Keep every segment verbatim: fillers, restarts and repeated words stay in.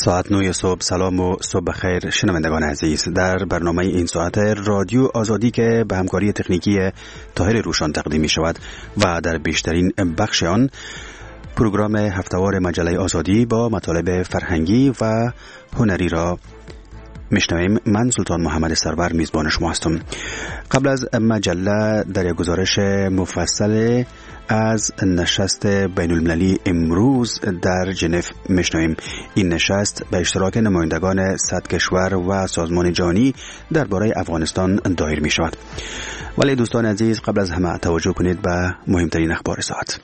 ساعت نه صبح. سلام و صبح خیر شنوندگان عزیز. در برنامه این ساعت رادیو آزادی که به همکاری تکنیکی طاهر روشان تقدیم می شود و در بیشترین بخش آن پروگرام هفتهوار مجله آزادی با مطالب فرهنگی و هنری را میشنویم. من سلطان محمد سرور میزبان شما هستم. قبل از مجله در یک گزارش مفصل از نشست بین المللی امروز در ژنو میشنویم. این نشست به اشتراک نمایندگان صد کشور و سازمان جهانی درباره افغانستان دایر می شود. ولی دوستان عزیز، قبل از همه توجه کنید به مهمترین اخبار ساعت.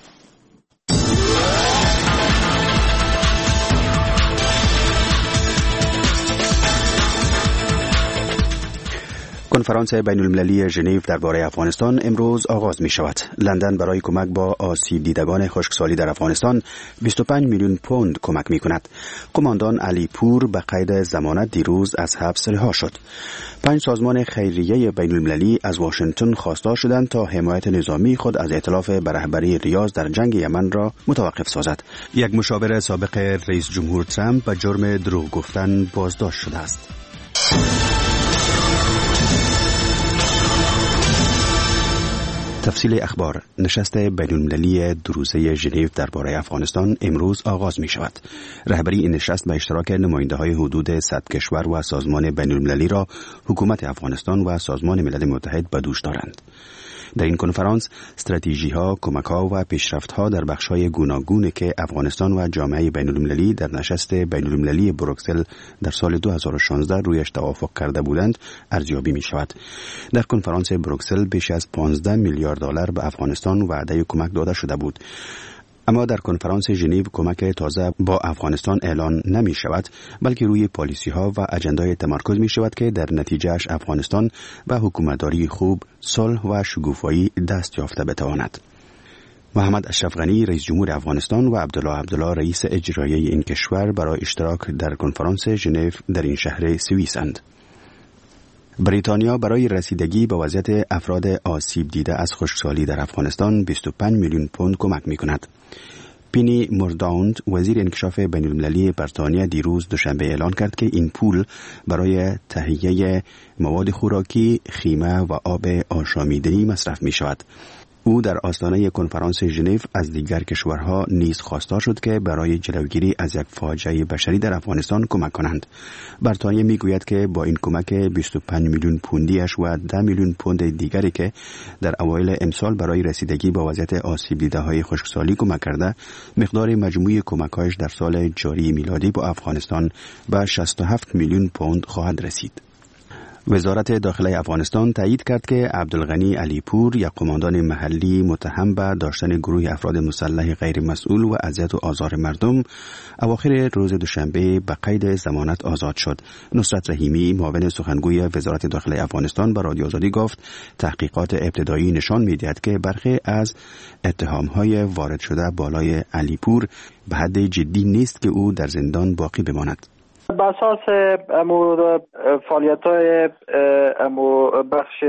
کنفرانس بین المللی ژنو درباره افغانستان امروز آغاز می شود. لندن برای کمک با آسیب دیدگان خشکسالی در افغانستان بیست و پنج میلیون پوند کمک می کند. قماندان علی پور به قید ضمانت دیروز از حبس رها شد. پنج سازمان خیریه بین المللی از واشنگتن خواستار شدند تا حمایت نظامی خود از ائتلاف به رهبری ریاض در جنگ یمن را متوقف سازد. یک مشاور سابق رئیس جمهور ترامپ به جرم دروغ گفتن بازداشت شده است. تفصیل اخبار. نشست بین المللی دو روزه ژنو درباره افغانستان امروز آغاز می شود. رهبری این نشست به اشتراک نماینده های حدود صد کشور و سازمان بین المللی را حکومت افغانستان و سازمان ملل متحد به دوش دارند. در این کنفرانس استراتژی ها، کمک ها و پیشرفت ها در بخش های گوناگونی که افغانستان و جامعه بین المللی در نشست بین المللی بروکسل در سال دو هزار و شانزده رویش توافق کرده بودند ارزیابی می شود. در کنفرانس بروکسل بیش از پانزده میلیارد دلار به افغانستان وعده کمک داده شده بود. اما در کنفرانس ژنو کمک تازه با افغانستان اعلان نمی شود، بلکه روی پالیسی ها و اجندای تمرکز می شود که در نتیجهش افغانستان به حکومتداری خوب، صلح و شکوفایی دست یافته بتواند. محمد اشرف غنی رئیس جمهور افغانستان و عبدالله عبدالله رئیس اجرایی این کشور برای اشتراک در کنفرانس ژنو در این شهر سوئیسند. بریتانیا برای رسیدگی به وضعیت افراد آسیب دیده از خشکسالی در افغانستان بیست و پنج میلیون پوند کمک می کند. پینی مورداوند وزیر انکشاف بین المللی بریتانیا دیروز دوشنبه اعلان کرد که این پول برای تهیه مواد خوراکی، خیمه و آب آشامیدنی مصرف می شود. او در آستانه کنفرانس ژنو از دیگر کشورها نیز خواستار شد که برای جلوگیری از یک فاجعه بشری در افغانستان کمک کنند. بریتانیا میگوید که با این کمک بیست و پنج میلیون پوندیش و ده میلیون پوند دیگری که در اوایل امسال برای رسیدگی با وضعیت آسیب دیده های خشکسالی کمک کرده، مقدار مجموعی کمک‌هایش در سال جاری میلادی با افغانستان به شصت و هفت میلیون پوند خواهد رسید. وزارت داخله افغانستان تایید کرد که عبدالغنی علی پور، یک قماندان محلی متهم به داشتن گروه افراد مسلح غیر مسئول و اذیت و آزار مردم، اواخر روز دوشنبه به قید ضمانت آزاد شد. نصرت رحیمی، معاون سخنگوی وزارت داخله افغانستان، به رادیو آزادی گفت تحقیقات ابتدایی نشان می‌دهد که برخی از اتهام‌های وارد شده بالای علی پور به حد جدی نیست که او در زندان باقی بماند. به اساس امو فعالیت‌های امو بخش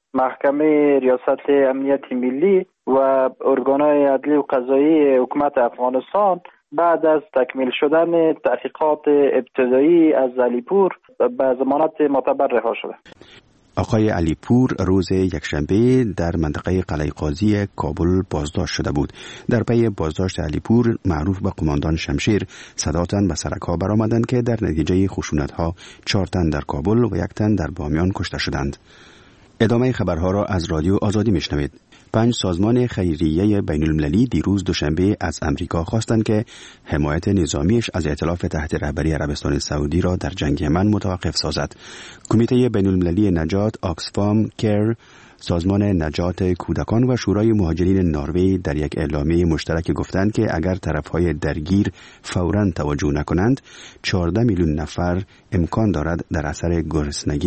محکمه ریاست امنیت ملی و ارگان‌های عدلی و قضایی حکومت افغانستان، بعد از تکمیل شدن تحقیقات ابتدایی از علی پور به ضمانت معتبر رها شده. آقای علی پور روز یکشنبه در منطقه قلعه قاضی کابل بازداشت شده بود. در پی بازداشت علی پور، معروف به قماندان شمشیر، صدا تن به سرک‌ها برآمدند که در نتیجه خشونت‌ها چهار تن در کابل و یک تن در بامیان کشته شدند. ادامه خبرها را از رادیو آزادی میشنوید. پنج سازمان خیریه بین المللی دیروز دوشنبه از امریکا خواستند که حمایت نظامیش از ائتلاف تحت رهبری عربستان سعودی را در جنگ یمن متوقف سازد. کمیته بین المللی نجات، آکسفام، کیر، سازمان نجات کودکان و شورای مهاجرین نروژ در یک اعلامیه مشترک گفتند که اگر طرفهای درگیر فوراً توجه نکنند، چهارده میلیون نفر امکان دارد در اثر گرسنگی،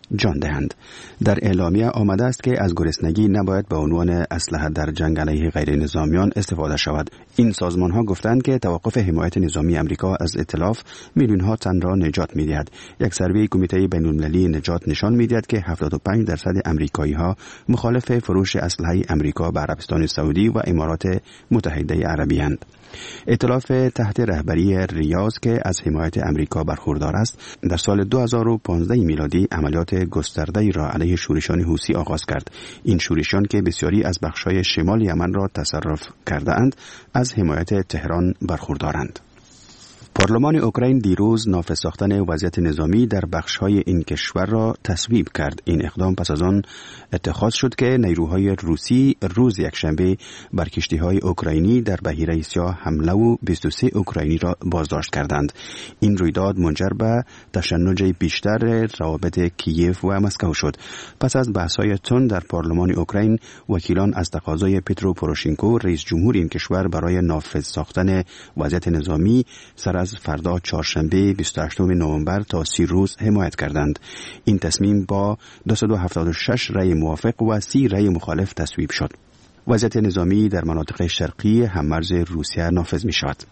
جان دهند. در اعلامیه آمده است که از گرسنگی نباید به عنوان اسلحه در جنگ علیه غیر نظامیان استفاده شود. این سازمان ها گفتند که توقف حمایت نظامی امریکا از ائتلاف میلیون ها تن را نجات می‌دهد. یک سروی کمیته بین‌المللی نجات نشان می‌دهد که هفتاد و پنج درصد امریکایی ها مخالف فروش اسلحه امریکا به عربستان سعودی و امارات متحده عربی اند. ائتلاف تحت رهبری ریاض که از حمایت امریکا برخوردار است، در سال دو هزار و پانزده میلادی عملیات گسترده‌ای را علیه شورشان حوثی آغاز کرد. این شورشان که بسیاری از بخش‌های شمال یمن را تصرف کرده اند، از حمایت تهران برخوردارند. پارلمان اوکراین دیروز نافذ ساختن وضعیت نظامی در بخش‌های این کشور را تصویب کرد. این اقدام پس از آن اتخاذ شد که نیروهای روسی روز یکشنبه بر کشتی‌های اوکراینی در بحیره سیاه حمله و بیست و سه اوکراینی را بازداشت کردند. این رویداد منجر به تشنج بیشتر روابط کییف و مسکو شد. پس از بحث‌های تند در پارلمان اوکراین، وکیلان از تقاضای پترو پوروشنکو رئیس جمهور این کشور برای نافذ ساختن وضعیت نظامی سر از فردا چهارشنبه بیست و هشتم نوامبر تا سی روز حمایت کردند. این تصمیم با دویست و هفتاد و شش رأی موافق و سی رأی مخالف تصویب شد. وضعیت نظامی در مناطق شرقی هممرز روسیه نافذ می شود.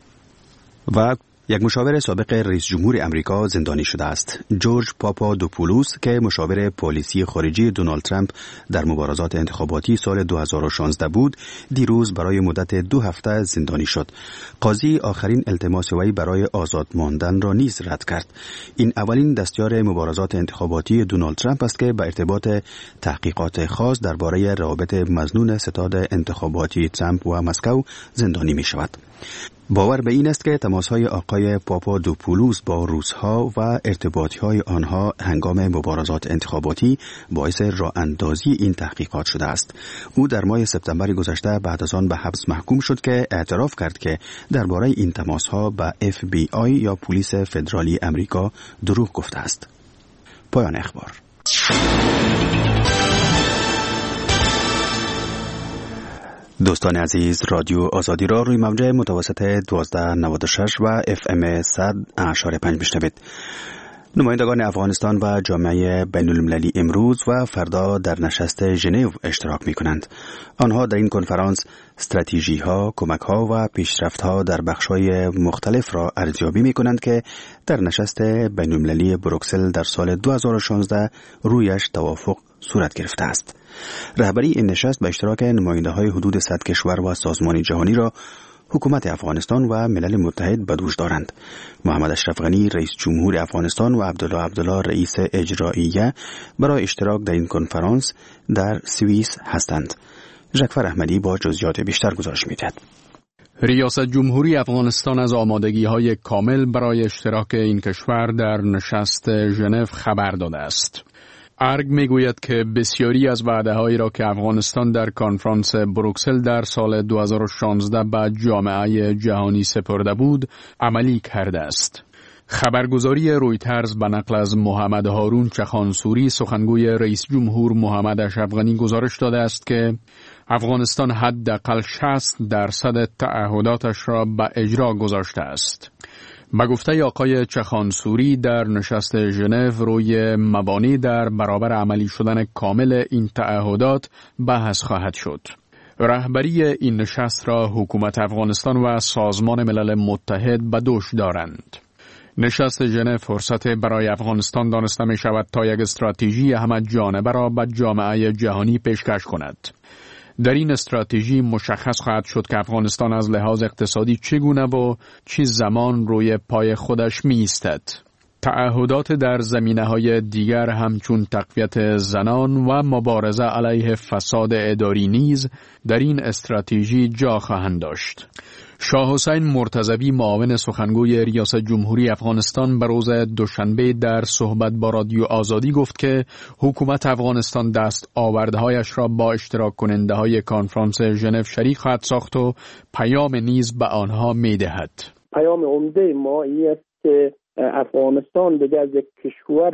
و یک مشاور سابق رئیس جمهور امریکا زندانی شده است. جورج پاپادوپولوس که مشاور پالیسی خارجی دونالد ترامپ در مبارزات انتخاباتی سال دو هزار و شانزده بود، دیروز برای مدت دو هفته زندانی شد. قاضی آخرین التماس وی برای آزاد ماندن را نیز رد کرد. این اولین دستیار مبارزات انتخاباتی دونالد ترامپ است که به ارتباط تحقیقات خاص درباره روابط مظنون ستاد انتخاباتی ترامپ و مسکو زندانی می شود. باور به این است که تماس‌های آقای پاپادوپولوس با روس‌ها و ارتباطی‌های آنها هنگام مبارزات انتخاباتی باعث راه اندازی این تحقیقات شده است. او در ماه سپتامبر گذشته بعد از آن به حبس محکوم شد که اعتراف کرد که درباره این تماس‌ها به اف بی آی یا پلیس فدرالی امریکا دروغ گفته است. پایان اخبار. دوستان عزیز، رادیو آزادی را روی موج متوسط دوازده نود و شش و اف ام صد اشاره پنج میشنوید. نمایندگان افغانستان و جامعه بین المللی امروز و فردا در نشست ژنو اشتراک می کنند. آنها در این کنفرانس استراتژی ها، کمک ها و پیشرفت ها در بخش های مختلف را ارزیابی می کنند که در نشست بین المللی بروکسل در سال دو هزار و شانزده رویش توافق صورت گرفته است. رهبری این نشست به اشتراک نماینده های حدود صد کشور و سازمان جهانی را حکومت افغانستان و ملل متحد به دوش دارند. محمد اشرف غنی رئیس جمهور افغانستان و عبدالله عبدالله رئیس اجراییه برای اشتراک در این کنفرانس در سوئیس هستند. ژکفر احمدی با جزئیات بیشتر گزارش می‌دهد. ریاست جمهوری افغانستان از آمادگی‌های کامل برای اشتراک این کشور در نشست ژنو خبر داده است. ارگ میگوید که بسیاری از وعده‌هایی را که افغانستان در کنفرانس بروکسل در سال دو هزار و شانزده به جامعه جهانی سپرده بود، عملی کرده است. خبرگزاری رویترز به نقل از محمد هارون چخانسوری سخنگوی رئیس جمهور محمد اشرف غنی گزارش داده است که افغانستان حداقل شصت درصد تعهداتش را به اجرا گذاشته است. به گفته آقای چخانسوری در نشست ژنو روی موانع در برابر عملی شدن کامل این تعهدات بحث خواهد شد. رهبری این نشست را حکومت افغانستان و سازمان ملل متحد به دوش دارند. نشست ژنو فرصت برای افغانستان دانسته می شود تا یک استراتژی همه جانبه را به جامعه جهانی پیشکش کند. در این استراتژی مشخص خواهد شد که افغانستان از لحاظ اقتصادی چگونه و چه زمان روی پای خودش می ایستد. تعهدات در زمینه‌های دیگر همچون تقویت زنان و مبارزه علیه فساد اداری نیز در این استراتژی جا خواهند داشت. شاه حسین مرتضوی معاون سخنگوی ریاست جمهوری افغانستان به روز دوشنبه در صحبت با رادیو آزادی گفت که حکومت افغانستان دست آوردهایش را با اشتراک کننده های کنفرانس ژنو شریک خواهد ساخت و پیام نیز به آنها می دهد. پیام عمده ما این است که افغانستان دیگر از یک کشور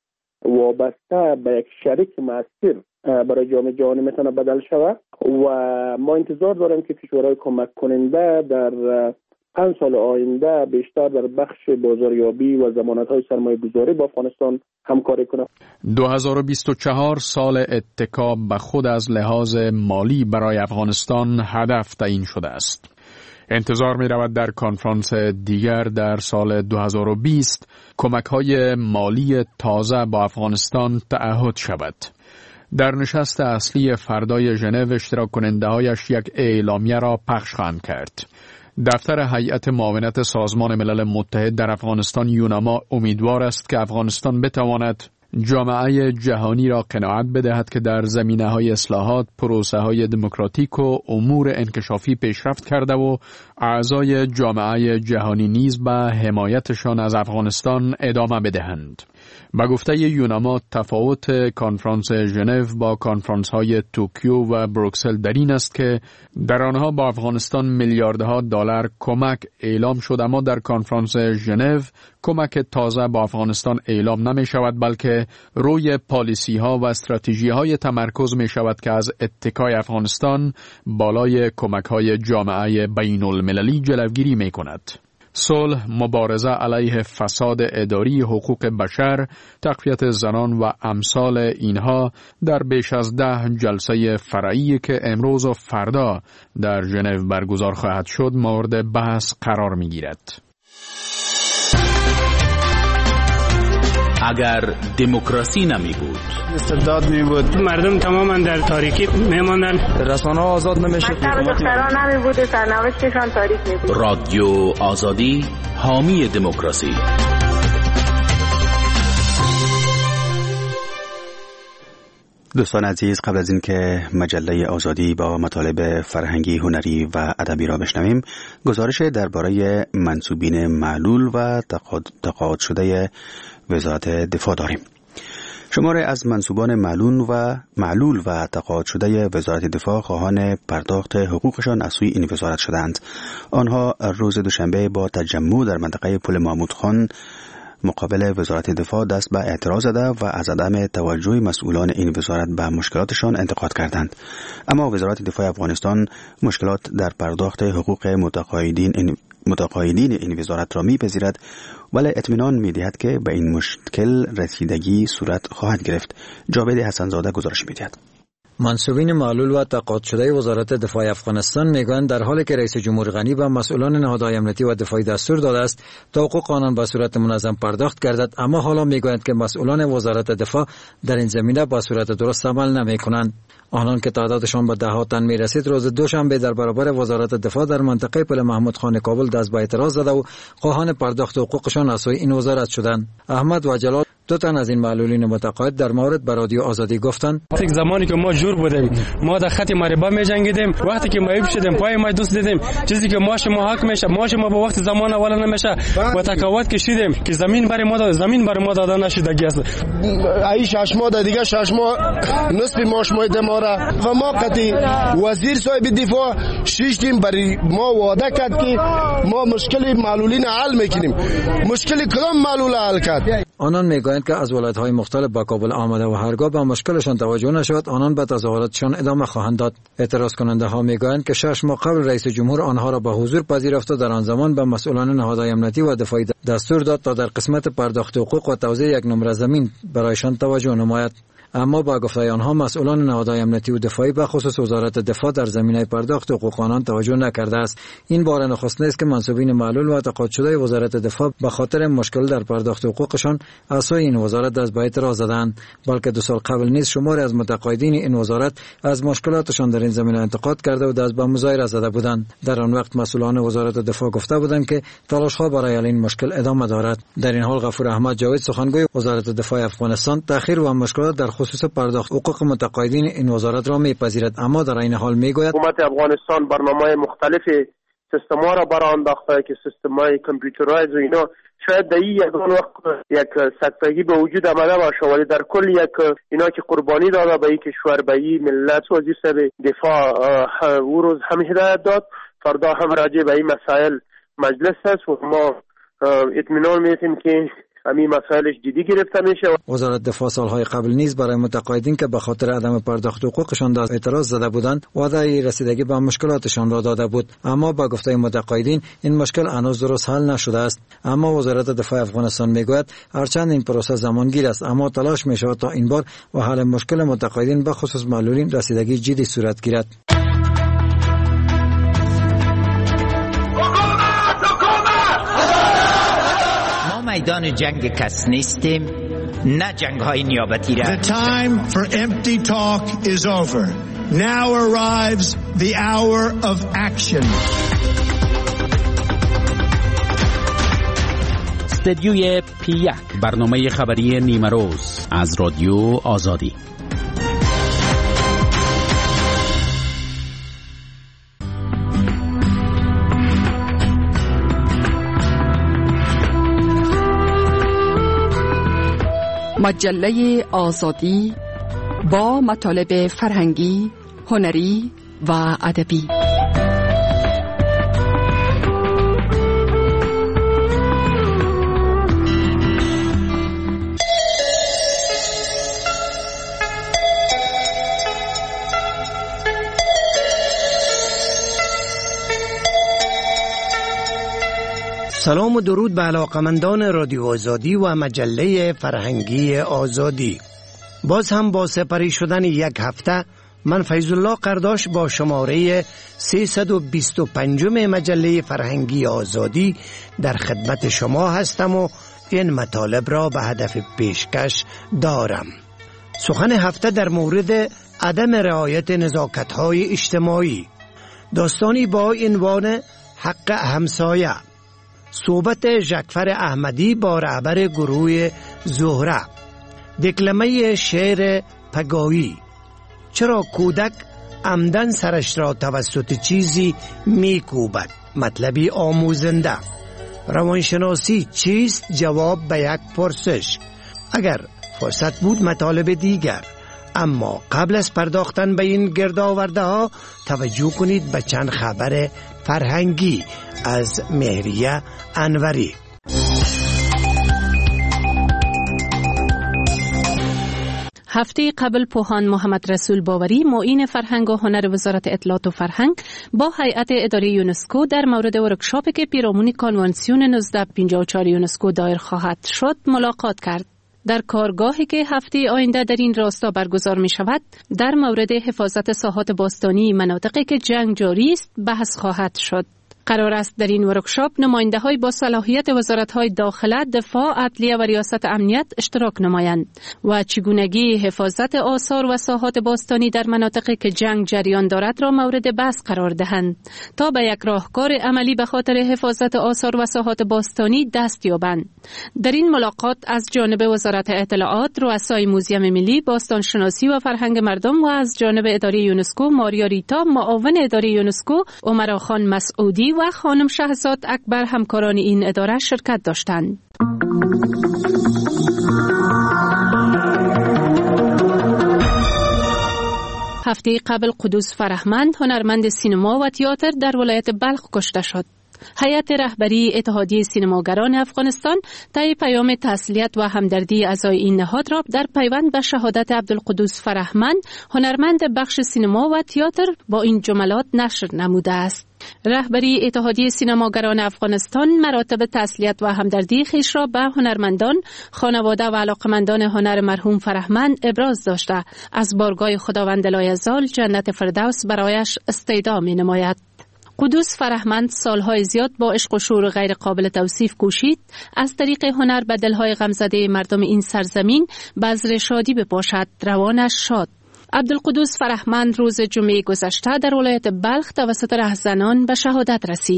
وابسته به یک شریک مؤثر برای جامعه جهانی میتونه بدل شود و ما انتظار داریم که کشورهای کمک کننده در پنج سال آینده بیشتر در بخش بازاریابی و ضمانت‌های سرمایه گذاری با افغانستان همکاری کنه. دو هزار و بیست و چهار سال اتکا به خود از لحاظ مالی برای افغانستان هدف تعیین شده است. انتظار می رود در کنفرانس دیگر در سال دو هزار و بیست کمک‌های مالی تازه با افغانستان تعهد شود. در نشست اصلی فردای ژنو اشتراک کننده‌هایش یک اعلامیه را پخش خواهند کرد. دفتر هیئت معاونت سازمان ملل متحد در افغانستان یوناما امیدوار است که افغانستان بتواند جامعه جهانی را قناعت بدهد که در زمینه‌های اصلاحات، پروسه‌های دموکراتیک و امور انکشافی پیشرفت کرده و اعضای جامعه جهانی نیز به حمایتشان از افغانستان ادامه بدهند. به گفته یوناما تفاوت کنفرانس ژنو با کنفرانس‌های توکیو و بروکسل در این است که در آنها با افغانستان میلیاردها دلار کمک اعلام شد، اما در کنفرانس ژنو کمک تازه با افغانستان اعلام نمی شود، بلکه روی پالیسی ها و استراتژی های تمرکز می شود که از اتکای افغانستان بالای کمک های جامعه بین المللی جلوگیری می کند. صلح، مبارزه علیه فساد اداری، حقوق بشر، تقویت زنان و امثال اینها در بیش از ده جلسه فرعی که امروز و فردا در ژنو برگزار خواهد شد مورد بحث قرار می گیرد. اگر دموکراسی نمی بود، استبداد می بود، مردم تماما در تاریکی می ماندن، رسانه ها آزاد نمیشه، دختران نمی بود، سرنوشتشان تاریک می بود. رادیو آزادی حامی دموکراسی. دوستان عزیز، قبل از این که مجله آزادی با مطالب فرهنگی، هنری و ادبی را بشنویم، گزارش درباره منسوبین معلول و تقاعد شده وزارت دفاع داریم. شماری از منسوبان معلول و معلول و تقاعد شده وزارت دفاع خواهان پرداخت حقوقشان از سوی این وزارت شدند. آنها روز دوشنبه با تجمع در منطقه پل محمود خان مقابل وزارت دفاع دست به اعتراض زده و از عدم توجه مسئولان این وزارت به مشکلاتشان انتقاد کردند. اما وزارت دفاع افغانستان مشکلات در پرداخت حقوق متقاعدین این متقاعدین این وزارت را می‌پذیرد، ولی اطمینان می‌دهد که به این مشکل رسیدگی صورت خواهد گرفت. جاوید حسن‌زاده گزارش می‌دهد. منسوبین معلول و تقاعد شده وزارت دفاع افغانستان میگویند در حالی که رئیس جمهور غنی به مسئولان نهادهای امنیتی و دفاعی دستور داده است تا حقوق آنان به صورت منظم پرداخت گردد، اما حالا میگویند که مسئولان وزارت دفاع در این زمینه به صورت درست عمل نمی‌کنند. آنان که تعدادشان به ده ها تن می‌رسید روز دوشنبه در برابر وزارت دفاع در منطقه پل محمود خان کابل دست به اعتراض زده و خواهان پرداخت حقوقشان از سوی این وزارت شدند. احمد و جلال دو تن از این معلولین متقاعد در مورد به رادیو آزادی گفتند: وقتی زمانی که ما جور بودیم، ما در خط مریبا می‌جنگیدیم، وقتی که معیب شدیم پای ما دوست دیدیم، چیزی که ماش ما حق میشه، ماش ما به وقت زمان اول نمیشه و تقاعد کشیدیم که زمین برای ما داد، زمین برای ما داده نشده است. ای شش ماه دیگه شش ماه نصف ماش ما دماره و ما قطعی وزیر صاحب دفاع شیشتیم برای ما وعده کرد که ما مشکل معلولین حل میکنیم. مشکل کدام معلول حل کرد؟ آنان میگویند که از ولایت‌های مختلف به کابل آمده و هرگاه به مشکلشان توجه نشود آنان به تظاهراتشان ادامه خواهند داد. اعتراض کننده ها میگویند که شش ماه قبل رئیس جمهور آنها را به حضور پذیرفت و در آن زمان به مسئولان نهادهای امنیتی و دفاعی دستور داد تا در قسمت پرداخت حقوق و توزیع یک نمره زمین برایشان توجه نماید. اما با گفته آنها مسئولان نهادهای امنیتی و دفاعی به خصوص وزارت دفاع در زمینه پرداخت حقوق آنان توجه نکرده است. این بار نخست است که منسوبین معلول و تقاعد شده وزارت دفاع به خاطر مشکل در پرداخت حقوقشان از سوی این وزارت دست به اعتراض زدند، بلکه دو سال قبل نیز شماری از متقاعدین این وزارت از مشکلاتشان در این زمینه انتقاد کرده و دست به مظاهره زده بودند. در آن وقت مسئولان وزارت دفاع گفته بودند که تلاش‌ها برای حل این مشکل ادامه دارد. در این حال غفور احمد جاوید سخنگوی وزارت دفاع افغانستان تأخیر و مشکلات در خصوص پرداخت حقوق متقاعدین این وزارت را میپذیرد، اما در این حال میگوید حکومت افغانستان برنامه‌های مختلف سیستم‌ها را برای انداخته که سیستم‌های کامپیوترایز و اینا شاید در این یک وقت یک سکتگی به وجود آمده باشه، ولی در کل یک اینا که قربانی داده به این کشور، به این ملت، وزیر صاحب دفاع او روز هم هدایت داد فردا هم راجع به این مسائل مجلس است و ما اطمینان می‌دیم که همین مسائلش جدی گرفته میشه. وزارت دفاع سالهای قبل نیز برای متقاعدین که به خاطر عدم پرداخت حقوقشان در اعتراض زده بودند وعده رسیدگی به مشکلاتشان را داده بود، اما با گفته متقاعدین این مشکل هنوز درست حل نشده است. اما وزارت دفاع افغانستان میگوید هرچند این پروسه زمانگیر است، اما تلاش میشود تا این بار و حل مشکل متقاعدین به خصوص معلولین رسیدگی جدی صورت گیرد. میدان جنگ کس نیستیم، نه جنگ های نیابتی را. The time for empty talk is over. Now arrives the hour of action. استدیوی پی یک، برنامه خبری نیمه روز از رادیو آزادی. مجله آزادی با مطالب فرهنگی، هنری و ادبی. سلام و درود به علاقمندان رادیو آزادی و مجله فرهنگی آزادی. باز هم با سپری شدن یک هفته من فیض الله قرداش با شماره سیصد و بیست و پنج مجله فرهنگی آزادی در خدمت شما هستم و این مطالب را به هدف پیشکش دارم. سخن هفته در مورد عدم رعایت نزاکت‌های اجتماعی، داستانی با عنوان حق همسایه، صحبت ژکفر احمدی با رهبر گروه زهره، دکلمه شعر پگاهی، چرا کودک عمدن سرش را توسط چیزی میکوبد، مطلبی آموزنده، روانشناسی چیست، جواب به یک پرسش. اگر فرصت بود مطالب دیگر، اما قبل از پرداختن به این گردآورده ها توجه کنید به چند خبر فرهنگی از مهریه انوری. هفته قبل پوهان محمد رسول باوری، معین فرهنگ و هنر وزارت اطلاعات و فرهنگ، با هیئت اداره یونسکو در مورد ورکشاپی که پیرامون کنوانسیون نوزده پنجاه و چهار یونسکو دایر خواهد شد ملاقات کرد. در کارگاهی که هفته آینده در این راستا برگزار می شود، در مورد حفاظت ساحات باستانی مناطقی که جنگ جاری است بحث خواهد شد. قرار است در این ورکشاپ نماینده های با صلاحیت وزارت های داخله، دفاع، عدلیه و ریاست امنیت اشتراک نمایند و چگونگی حفاظت آثار و ساحات باستانی در مناطقی که جنگ جریان دارد را مورد بحث قرار دهند تا به یک راهکار عملی به خاطر حفاظت آثار و ساحات باستانی دست یابند. در این ملاقات از جانب وزارت اطلاعات، رؤسای موزیم ملی باستان شناسی و فرهنگ مردم و از جانب اداره یونسکو ماریا ریتا، معاون اداره یونسکو عمرا خان مسعودی و خانم شهزاد اکبر همکاران این اداره شرکت داشتند. هفته قبل قدوس فرهمند، هنرمند سینما و تئاتر در ولایت بلخ کشته شد. هیئت رهبری اتحادیه سینماگران افغانستان طی پیام تسلیت و همدردی اعضای این نهاد را در پیوند به شهادت عبدالقدوس فرهمند، هنرمند بخش سینما و تئاتر، با این جملات نشر نموده است: رهبری اتحادیه سینماگران افغانستان مراتب تسلیت و همدردی خویش را به هنرمندان، خانواده و علاقمندان هنر مرحوم فرهمند ابراز داشته از بارگاه خداوند لایزال جنت فردوس برایش استیدا می نماید. قدوس فرهمند سالهای زیاد با عشق و شور غیر قابل توصیف کوشید از طریق هنر به دلهای غمزده مردم این سرزمین بذر شادی بپاشد، روانش شاد. عبدالقدوس فرهمند روز جمعه گذشته در ولایت بلخ توسط رهزنان به شهادت رسید.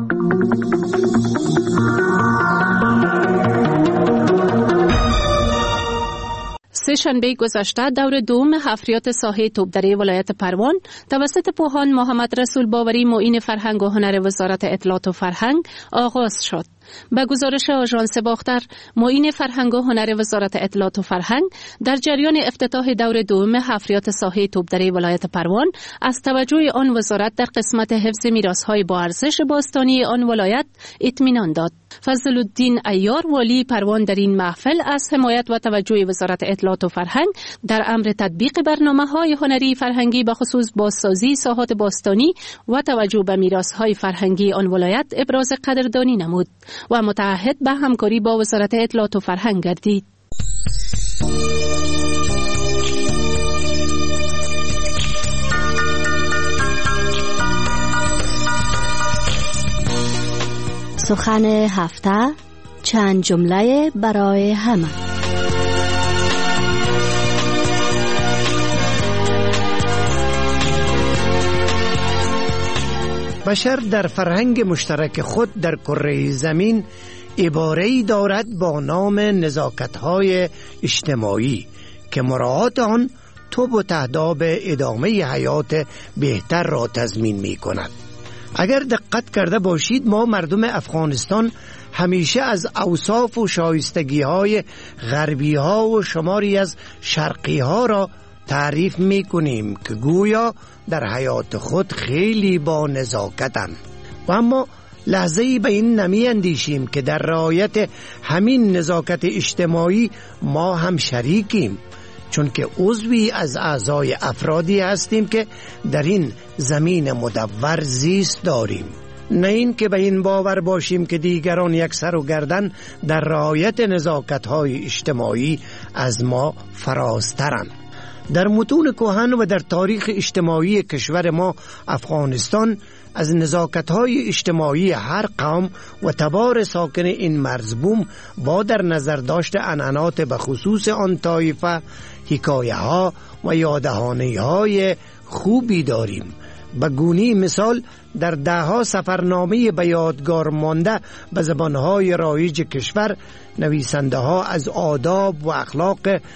سه شنبه گذشته دور دوم حفریات ساحه توپدره ولایت پروان توسط پوهان محمد رسول باوری، معین فرهنگ و هنر وزارت اطلاعات و فرهنگ آغاز شد. به گزارش آژانس باختر، معین فرهنگ و هنر وزارت اطلاعات و فرهنگ در جریان افتتاح دور دوم حفریات ساحه توپدره ولایت پروان از توجه آن وزارت در قسمت حفظ میراث‌های با ارزش باستانی آن ولایت اطمینان داد. فضل الدین عیار والی پروان در این محفل از حمایت و توجه وزارت اطلاعات و فرهنگ در امر تطبیق برنامه‌های هنری فرهنگی به خصوص بازسازی ساحات باستانی و توجه به میراث‌های فرهنگی آن ولایت ابراز قدردانی نمود و متعهد به همکاری با وزارت اطلاعات و فرهنگ گردید. سخن هفته، چند جمله برای همه. بشر در فرهنگ مشترک خود در کره زمین عباره‌ای دارد با نام نزاکت‌های اجتماعی که مراعات آن توب و تهداب ادامه حیات بهتر را تضمین می‌کند. اگر دقت کرده باشید، ما مردم افغانستان همیشه از اوصاف و شایستگی های غربی ها و شماری از شرقی ها را تعریف می کنیم که گویا در حیات خود خیلی با نزاکتند، و اما لحظه‌ای به این نمی اندیشیم که در رعایت همین نزاکت اجتماعی ما هم شریکیم، چون که عضوی از اعضای افرادی هستیم که در این زمین مدور زیست داریم. نه این که به این باور باشیم که دیگران یک سر و گردن در رعایت نزاکت‌های اجتماعی از ما فرازترند. در متون کهن و در تاریخ اجتماعی کشور ما افغانستان از نزاکت‌های اجتماعی هر قوم و تبار ساکن این مرزبوم با در نظر داشت عنعنات به خصوص آن طایفه حکایه ها و یادهانی های خوبی داریم. به گونی مثال در دهها سفرنامه به یادگار مانده به زبانهای رایج کشور نویسنده ها از آداب و اخلاق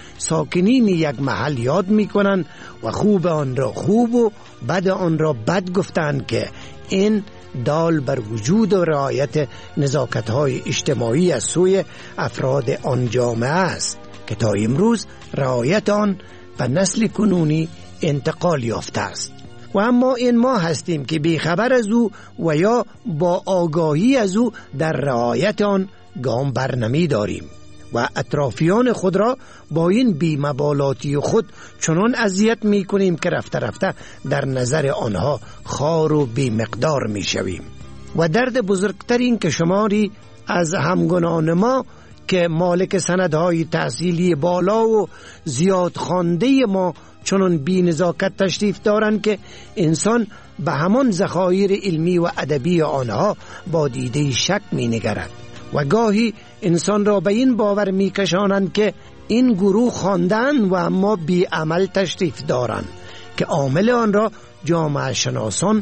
ساکنین یک محل یاد می کنند و خوب آن را خوب و بد آن را بد گفتند که این دال بر وجود و رعایت نزاکت‌های اجتماعی از سوی افراد آن جامعه است که تا امروز رعایت آن به نسل کنونی انتقال یافته است. و اما این ما هستیم که بیخبر از او و یا با آگاهی از او در رعایت آن گام بر نمی داریم و اطرافیان خود را با این بی‌مبالاتی خود چنان اذیت می کنیم که رفته رفته در نظر آنها خوار و بی‌مقدار می شویم. و درد بزرگترین که شماری از همگنان ما که مالک سندهای تحصیلی بالا و زیاد خوانده ما چنان بی نزاکت تشریف دارند که انسان به همان ذخایر علمی و ادبی آنها با دیده شک می نگرد و گاهی انسان را به این باور می کشانند که این گروه خواندند و اما بی عمل تشریف دارند که عامل آن را جامعه شناسان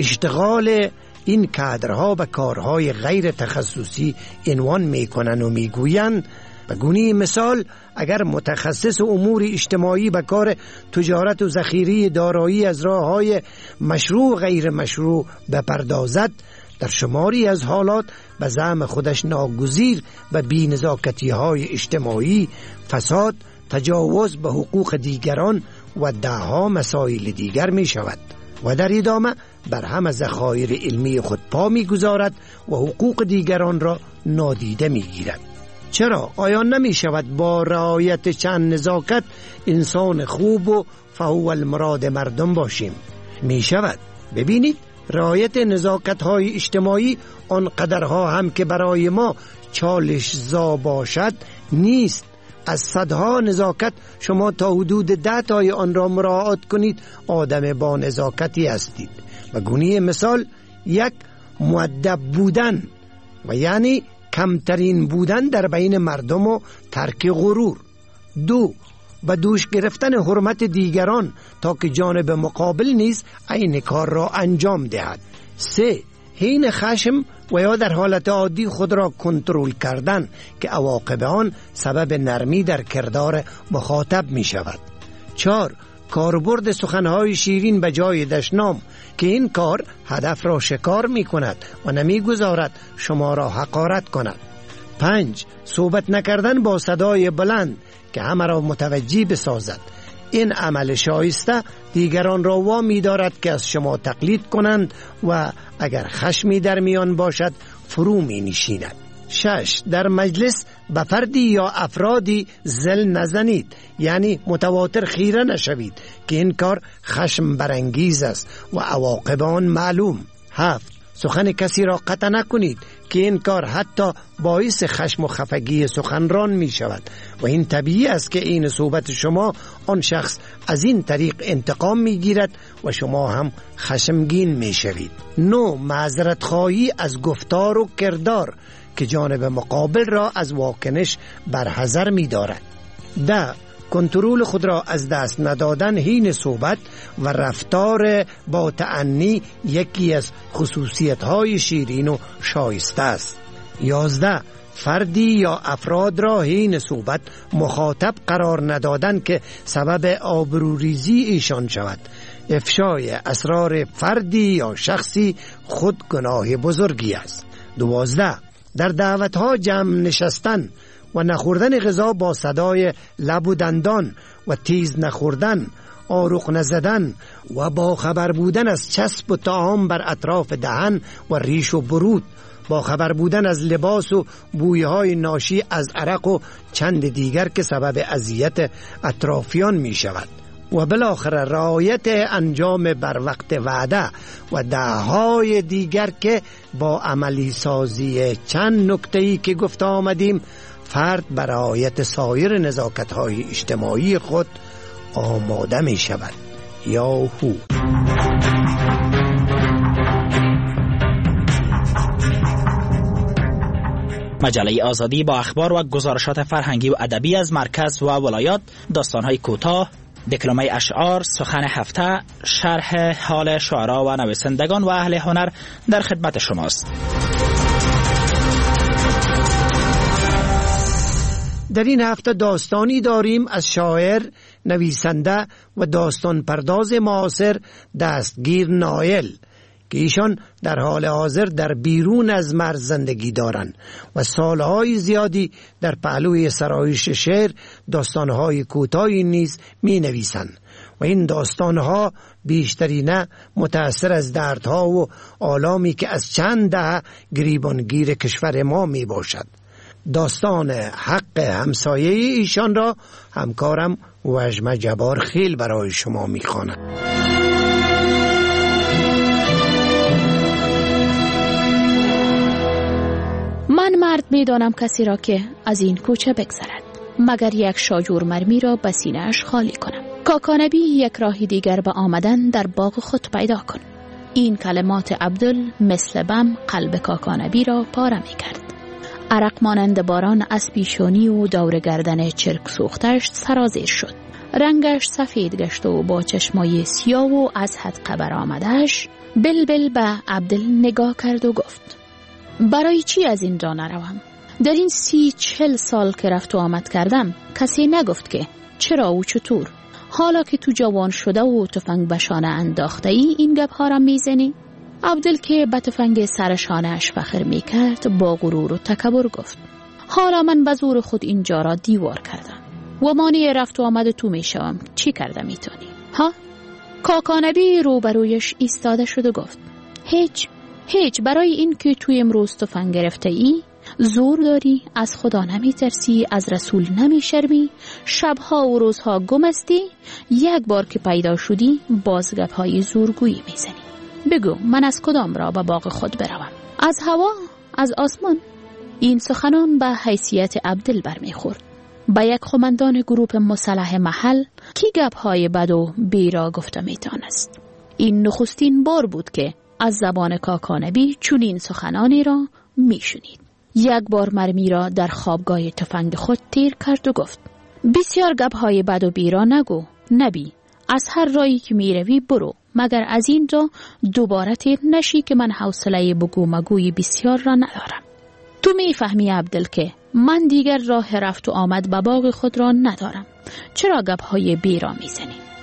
اشتغال این کادرها به کارهای غیر تخصصی عنوان می کنند و می گویند. به گونه مثال اگر متخصص امور اجتماعی به کار تجارت و ذخیره دارایی از راه‌های مشروع غیر مشروع بپردازد، در شماری از حالات به زعم خودش ناگزیر و بی‌نزاکتی‌های اجتماعی، فساد، تجاوز به حقوق دیگران و ده‌ها مسائل دیگر می شود و در ادامه بر همه ذخایر علمی خود پا می گذارد و حقوق دیگران را نادیده می گیرد. چرا؟ آیا نمی شود با رعایت چند نزاکت انسان خوب و فهو المراد مردم باشیم؟ می شود. ببینید، رعایت نزاکت های اجتماعی آن قدرها هم که برای ما چالش زا باشد نیست. از صدها نزاکت شما تا حدود ده تای آن را مراعات کنید آدم با نزاکتی هستید. و گونه مثال یک، مؤدب بودن و یعنی کمترین بودن در بین مردم و ترک غرور. دو، به دوش گرفتن حرمت دیگران تا که جانب مقابل نیز این کار را انجام دهد. سه، حین خشم و یا در حالت عادی خود را کنترل کردن که عواقب آن سبب نرمی در کردار مخاطب می شود. چهار، کاربرد سخنهای شیرین به جای دشنام که این کار هدف را شکار می کند و نمی گذارد شما را حقارت کند. پنج، صحبت نکردن با صدای بلند که همه را متوجه بسازد. این عمل شایسته دیگران را وامی دارد که از شما تقلید کنند و اگر خشمی در میان باشد فرو می نشیند. شش، در مجلس به فردی یا افرادی زل نزنید، یعنی متواتر خیره نشوید که این کار خشم برانگیز است و عواقب آن معلوم. هفت، سخن کسی را قطع نکنید که این کار حتی باعث خشم و خفگی سخنران می شود و این طبیعی است که این صحبت شما آن شخص از این طریق انتقام می گیرد و شما هم خشمگین می شوید. نو، معذرت خواهی از گفتار و کردار که جانب مقابل را از واکنش برحذر می دارد. ده، کنترل خود را از دست ندادن حین صحبت و رفتار با تأنی یکی از خصوصیت‌های شیرین و شایسته است. یازده، فردی یا افراد را حین صحبت مخاطب قرار ندادن که سبب آبروریزی ایشان شود. افشای اسرار فردی یا شخصی خود گناه بزرگی است. دوازده، در دعوت‌ها جمع نشستن و نخوردن غذا با صدای لب و دندان و تیز نخوردن، آروغ نزدن و با خبر بودن از چسب و طعام بر اطراف دهن و ریش و برود، با خبر بودن از لباس و بویهای ناشی از عرق و چند دیگر که سبب اذیت اطرافیان می شود و بالاخره رعایت انجام بر وقت وعده و دههای دیگر که با عملی سازی چند نکته‌ای که گفته آمدیم فرد بر رعایت سایر نزاکت‌های اجتماعی خود آماده می شود. یاهو. مجله آزادی با اخبار و گزارشات فرهنگی و ادبی از مرکز و ولایات، داستان‌های کوتاه، دکلمه اشعار، سخن هفته، شرح حال شعرا و نویسندگان و اهل هنر در خدمت شماست. در این هفته داستانی داریم از شاعر، نویسنده و داستان پرداز معاصر دستگیر نایل که ایشان در حال حاضر در بیرون از مرز زندگی دارند و سالهای زیادی در پهلوی سرایش شعر داستانهای کوتاهی نیز می نویسند و این داستانها بیشترینه متأثر از دردها و آلامی که از چند دهه گریبانگیر کشور ما می باشد. داستان حق همسایه ایشان را همکارم وجمه جبار خیل برای شما می خواند. من مرد می دانم کسی را که از این کوچه بگذرد مگر یک شاجور مرمی را به سینه‌اش خالی کنم. کاکانبی یک راه دیگر به آمدن در باغ خود پیدا کن. این کلمات عبدل مثل بم قلب کاکانبی را پاره می کرد. عرق مانند باران از پیشانی و دور گردن چرک سوختش سرازیر شد. رنگش سفید گشت و با چشمای سیاه و از حد قبر آمدش بلبل به عبدل نگاه کرد و گفت: برای چی از این جا نروم؟ در این سی چل سال که رفت و آمد کردم کسی نگفت که چرا و چطور. حالا که تو جوان شده و تفنگ به شانه انداخته ای این گپ ها را میزنی؟ عبدل که به تفنگ سر شانه‌اش فخر میکرد با غرور و تکبر گفت: حالا من به زور خود اینجا را دیوار کردم و مانع رفت و آمد تو میشوم، چی کرده میتونی؟ ها؟ کاکانبی روبرویش ایستاده شد و گفت: هیچ هیچ. برای این که توی امروز تفنگ گرفته ای، زور داری، از خدا نمی ترسی، از رسول نمی شرمی، شبها و روزها گم استی، یک بار که پیدا شدی باز گپ‌های زورگویی می زنی. بگو من از کدام را به باغ خود بروم؟ از هوا؟ از آسمان؟ این سخنان به حیثیت عبدل برمیخورد. با یک قماندان گروپ مسلح محل کی گپ‌های بد و بیرا گفته میتونست. این نخستین بار بود که از زبان کاکانبی چنین سخنانی را میشنید. یک بار مرمی را در خوابگاه تفنگ خود تیر کرد و گفت: بسیار گپ‌های بد و بیرا نگو نبی، از هر راهی که میروی برو، مگر از اینجا دوباره تیر نشی که من حوصله بگو مگوی بسیار را ندارم. تو میفهمی عبدل که من دیگر راه رفت و آمد به باغ خود را ندارم، چرا گپ‌های بیرا میزنی؟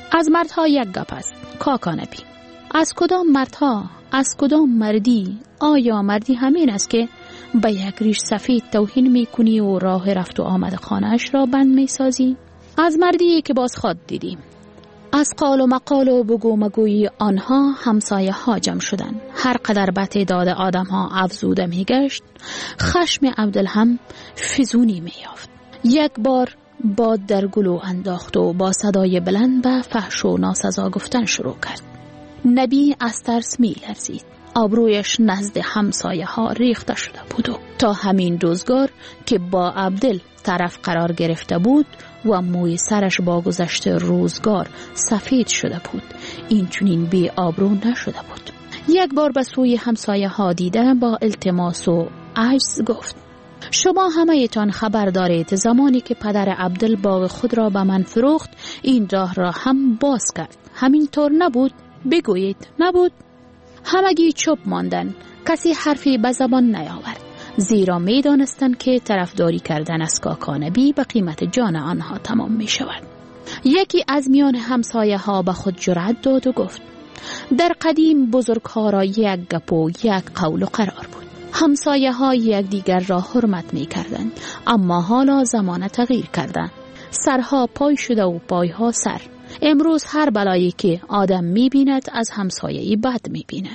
از مردها یک گپ است. کاکا نبی: از کدام مردها، از کدام مردی؟ آیا مردی همین است که به یک ریش سفید توهین میکنی و راه رفت و آمد خانه‌اش را بند میسازی؟ از مردی که باز خود دیدیم. از قال و مقال و بگو مگوی آنها همسایه ها جمع شدند. هر قدر به تعداد آدم ها افزوده می گشت، خشم عبدالهم فزونی می یافت. یک بار باد در گلو انداخت و با صدای بلند به فحش و ناسزا گفتن شروع کرد. نبی از ترس می لرزید. آبرویش نزد همسایه ها ریخته شده بود و تا همین روزگار که با عبدل طرف قرار گرفته بود و موی سرش با گذشت روزگار سفید شده بود، این چنین بی آبرو نشده بود. یک بار به سوی همسایه ها دیده با التماس و عجز گفت: شما همه تان خبر دارید زمانی که پدر عبدل باغ خود را به من فروخت، این راه را هم باز کرد. همین طور نبود؟ بگویید نبود؟ همگی چوب ماندن، کسی حرفی به زبان نیاورد، زیرا می دانستند که طرفداری کردن از کاکا نبی به قیمت جان آنها تمام می شود. یکی از میان همسایه ها به خود جرأت داد و گفت: در قدیم بزرگ ها را یک گپ و یک قول و قرار بود. همسایه ها یک دیگر را حرمت می کردند، اما حالا زمان تغییر کردند. سرها پای شده و پایها سر. امروز هر بلایی که آدم می بیند از همسایه‌ای بد می بیند.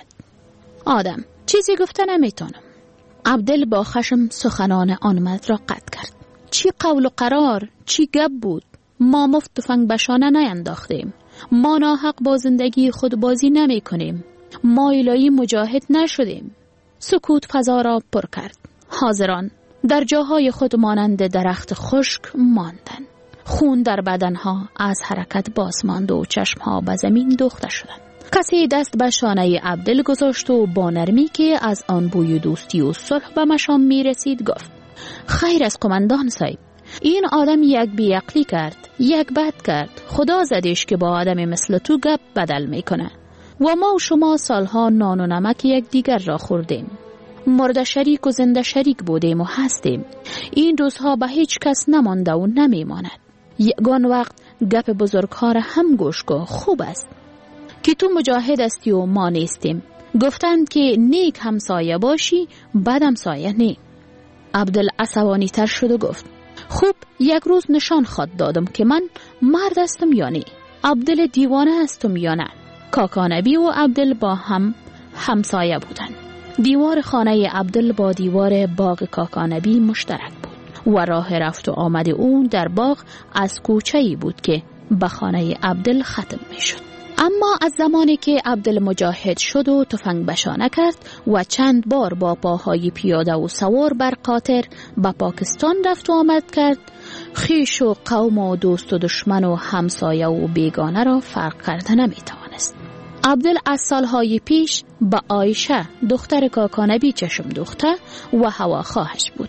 آدم چیزی گفته نمیتونم. عبدل با خشم سخنان آن مرد را قطع کرد. چی قول و قرار، چی گپ بود؟ ما مفت تفنگ بشانه نینداختیم. ما ناحق با زندگی خود بازی نمی کنیم. ما الهی مجاهد نشدیم. سکوت فضا را پر کرد. حاضران در جاهای خود مانند درخت خشک ماندند. خون در بدنها از حرکت باز ماند و چشمها به زمین دوخته شدند. کسی دست به شانه عبدل گذاشت و با نرمی که از آن بوی دوستی و صلح به مشام می رسید گفت: خیر از قماندان صاحب، این آدم یک بیعقلی کرد، یک بد کرد. خدا زدش که با آدم مثل تو گپ بدل می کنه. و ما و شما سالها نان و نمک یک دیگر را خوردیم. مرد شریک و زنده شریک بودیم و هستیم. این روزها به هیچ کس نمانده و نمی ماند. یگان وقت گپ بزرگها را هم گوش کن. خوب است که تو مجاهد استی و ما نیستیم. گفتند که نیک همسایه باشی، بد همسایه نی. عبدل عصبانی تر شد و گفت: خوب، یک روز نشان خود دادم که من مرد هستم یا نه. عبدل دیوانه هستم یا نه. کاکا نبی و عبدل با هم همسایه بودند. دیوار خانه عبدل با دیوار باغ کاکا نبی مشترک بود و راه رفت و آمد او در باغ از کوچه‌ای بود که به خانه عبدل ختم می شد. اما از زمانی که عبدل مجاهد شد و تفنگ بشانه کرد و چند بار با پاهای پیاده و سوار بر قاطر به پاکستان رفت و آمد کرد، خیش و قوم و دوست و دشمن و همسایه و بیگانه را فرق کرده نمی توانست. عبدل از سالهای پیش با عایشه دختر کاکا نبی چشم دوخته و هواخواهش بود.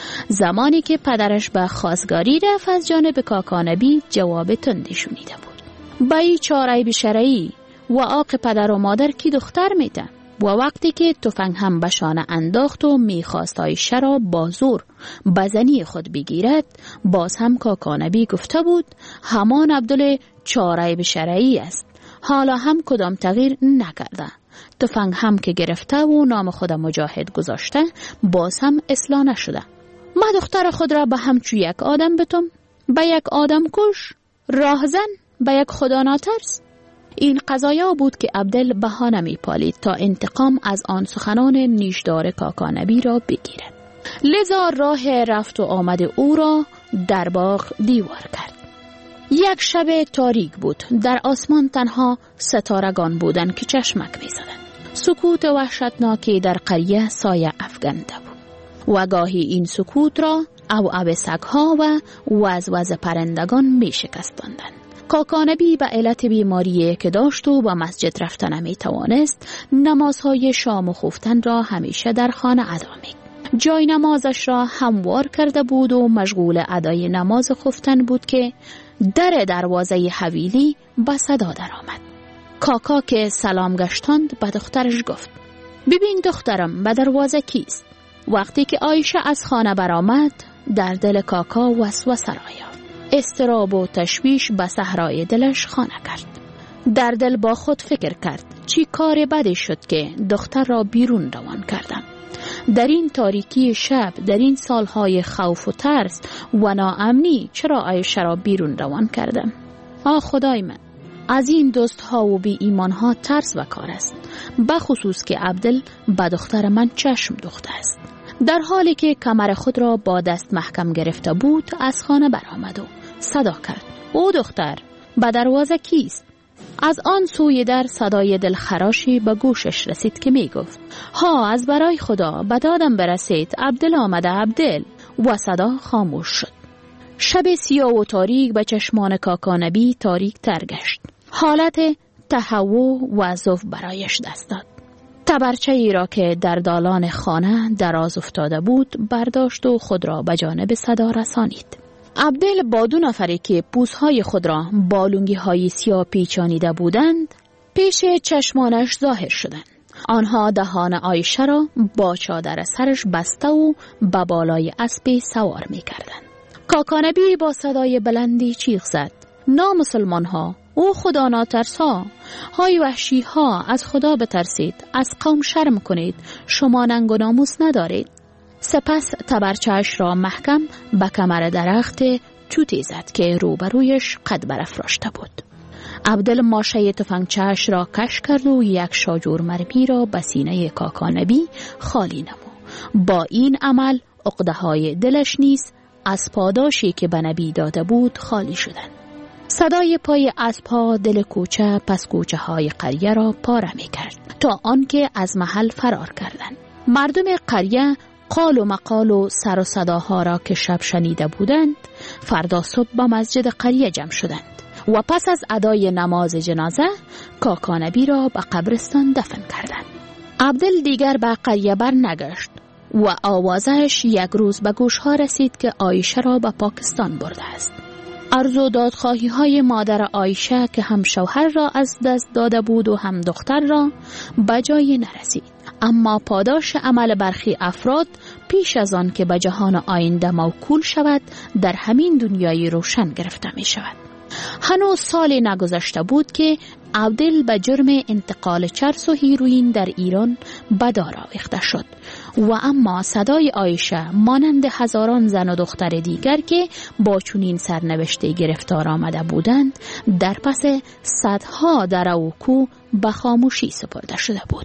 زمانی که پدرش به خواستگاری رفت از جانب کاکا نبی جواب تندی شنیده بود. با ای چاره بشرعی و آق پدر و مادر کی دختر میده. و وقتی که تفنگ هم بشانه انداخت و میخواست عایشه را با زور بزنی خود بگیرد، باز هم کاکا نبی گفته بود همان عبدل چاره بشرعی است. حالا هم کدام تغییر نکرده. تفنگ هم که گرفته و نام خود مجاهد گذاشته، باز هم اصلاح نشده. ما دختر خود را به همچو یک آدم بتم، به یک آدم کش، راهزن، به یک خدا ناترس. این قضایا بود که عبدل بهانه می پالید تا انتقام از آن سخنان نیشدار کاکا نبی را بگیرد. لذا راه رفت و آمد او را در باغ دیوار کرد. یک شب تاریک بود. در آسمان تنها ستارگان بودند که چشمک می زدند. سکوت وحشتناکی در قریه سایه افکنده بود و گاهی این سکوت را او او سگها و وز وز پرندگان می شکستاندند. کاکا نبی به علت بیماری که داشت و به مسجد رفتن نمی توانست، نمازهای شام و خفتن را همیشه در خانه ادا می. جای نمازش را هموار کرده بود و مشغول ادای نماز خفتن بود که در دروازه حویلی به صدا در آمد. کاکا که سلام گشتاند به دخترش گفت: ببین دخترم، به دروازه کیست؟ وقتی که عایشه از خانه برآمد، در دل کاکا وسوسه را یافت. اضطراب و تشویش به صحرای دلش خانه کرد. در دل با خود فکر کرد چی کار بدی شد که دختر را بیرون روان کردم. در این تاریکی شب، در این سالهای خوف و ترس و ناامنی چرا عایشه را بیرون روان کردم؟ آه خدای من، از این دوست ها و بی ایمان ها ترس و کار است، بخصوص که عبدل به دختر من چشم دوخته است. در حالی که کمر خود را با دست محکم گرفته بود از خانه برآمد و صدا کرد: او دختر، به دروازه کیست؟ از آن سوی در صدای دلخراشی به گوشش رسید که می گفت: ها، از برای خدا به دادم برسید، عبدل آمده، عبدل. و صدا خاموش شد. شب سیاه و تاریک به چشمان کاکا نبی تاریک تر گشت. حالت تهوع و ضعف برایش دست داد. تبرچه ای را که در دالان خانه دراز افتاده بود برداشت و خود را به جانب صدا رسانید. عبدل با دو نفری که پوزهای خود را با لنگی های سیاه پیچانیده بودند پیش چشمانش ظاهر شدند. آنها دهان عایشه را با چادر سرش بسته و به بالای اسب سوار می کردند. کاکا نبی با صدای بلندی چیغ زد: نامسلمان ها، او خدا ناترس ها، های وحشی ها، از خدا بترسید، از قوم شرم کنید، شما ننگ و ناموس ندارید. سپس تبرچه‌اش را محکم به کمر درخت چوتی زد که روبرویش قد برافراشته بود. عبدل ماشه تفنگچه‌اش را کش کرد و یک شاجور مرمی را به سینه کاکا نبی خالی نمود. با این عمل عقده های دلش نیز از پاداشی که به نبی داده بود خالی شدند. صدای پای اسب‌ها دل کوچه پس کوچه های قریه را پاره می کرد تا آنکه از محل فرار کردند. مردم قریه قال و مقال و سر و صداها را که شب شنیده بودند فردا صبح به مسجد قریه جمع شدند و پس از ادای نماز جنازه کاکا نبی را به قبرستان دفن کردند. عبدل دیگر به قریه بر نگشت و آوازش یک روز به گوشها رسید که عایشه را به پاکستان برده است. عرض و دادخواهی های مادر عایشه که هم شوهر را از دست داده بود و هم دختر را به جای نرسید. اما پاداش عمل برخی افراد پیش از آن که به جهان آینده موکول شود در همین دنیای روشن گرفته می شود. هنوز سالی نگذشته بود که عبدل به جرم انتقال چرس و هیروئین در ایران به دار آویخته شد و اما صدای عایشه مانند هزاران زن و دختر دیگر که با چنین سرنوشته گرفتار آمده بودند در پس صدها دره و کوه به خاموشی سپرده شده بود.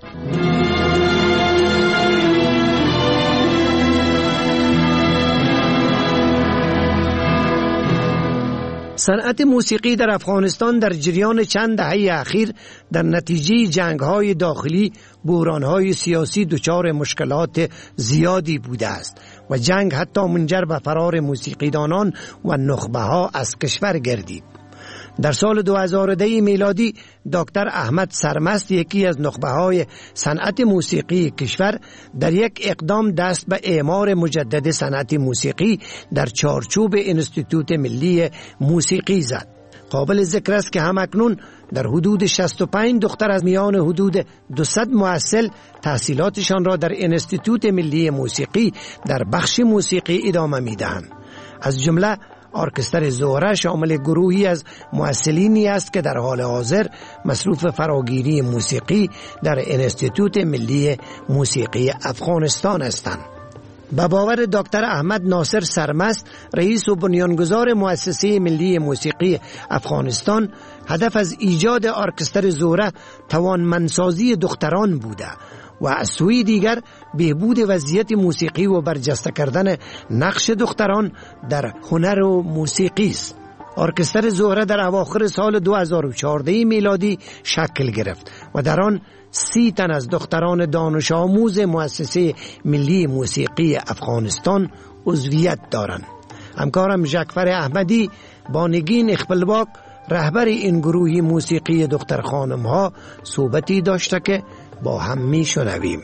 صنعت موسیقی در افغانستان در جریان چند دهه اخیر در نتیجه جنگ‌های داخلی، بحران‌های سیاسی دچار مشکلات زیادی بوده است و جنگ حتی منجر به فرار موسیقیدانان و نخبه‌ها از کشور گردید. در سال دو هزار و ده میلادی دکتر احمد سرمست، یکی از نخبه‌های صنعت موسیقی کشور، در یک اقدام دست به اعمار مجدد صنعت موسیقی در چارچوب انستیتوت ملی موسیقی زد. قابل ذکر است که همکنون در حدود شصت و پنج دختر از میان حدود دویست محصل تحصیلاتشان را در انستیتوت ملی موسیقی در بخش موسیقی ادامه می‌دهند. از جمله ارکستر زهره شامل گروهی از محصلینی است که در حال حاضر مصروف فراگیری موسیقی در انستیتوت ملی موسیقی افغانستان هستند. به باور دکتر احمد ناصر سرمست، رئیس و بنیانگذار مؤسسه ملی موسیقی افغانستان، هدف از ایجاد ارکستر زهره توانمندسازی دختران بوده و از سوی دیگر بهبود وضعیت موسیقی و برجسته کردن نقش دختران در هنر و موسیقی است. ارکستر زهره در اواخر سال دو هزار و چهارده میلادی شکل گرفت و در آن سی تن از دختران دانش آموز مؤسسه ملی موسیقی افغانستان عضویت دارند. همکارم ژکفر احمدی با نگین اخبلباک، رهبر این گروه موسیقی دختر خانم ها، صحبتی داشته که با هم می شنویم.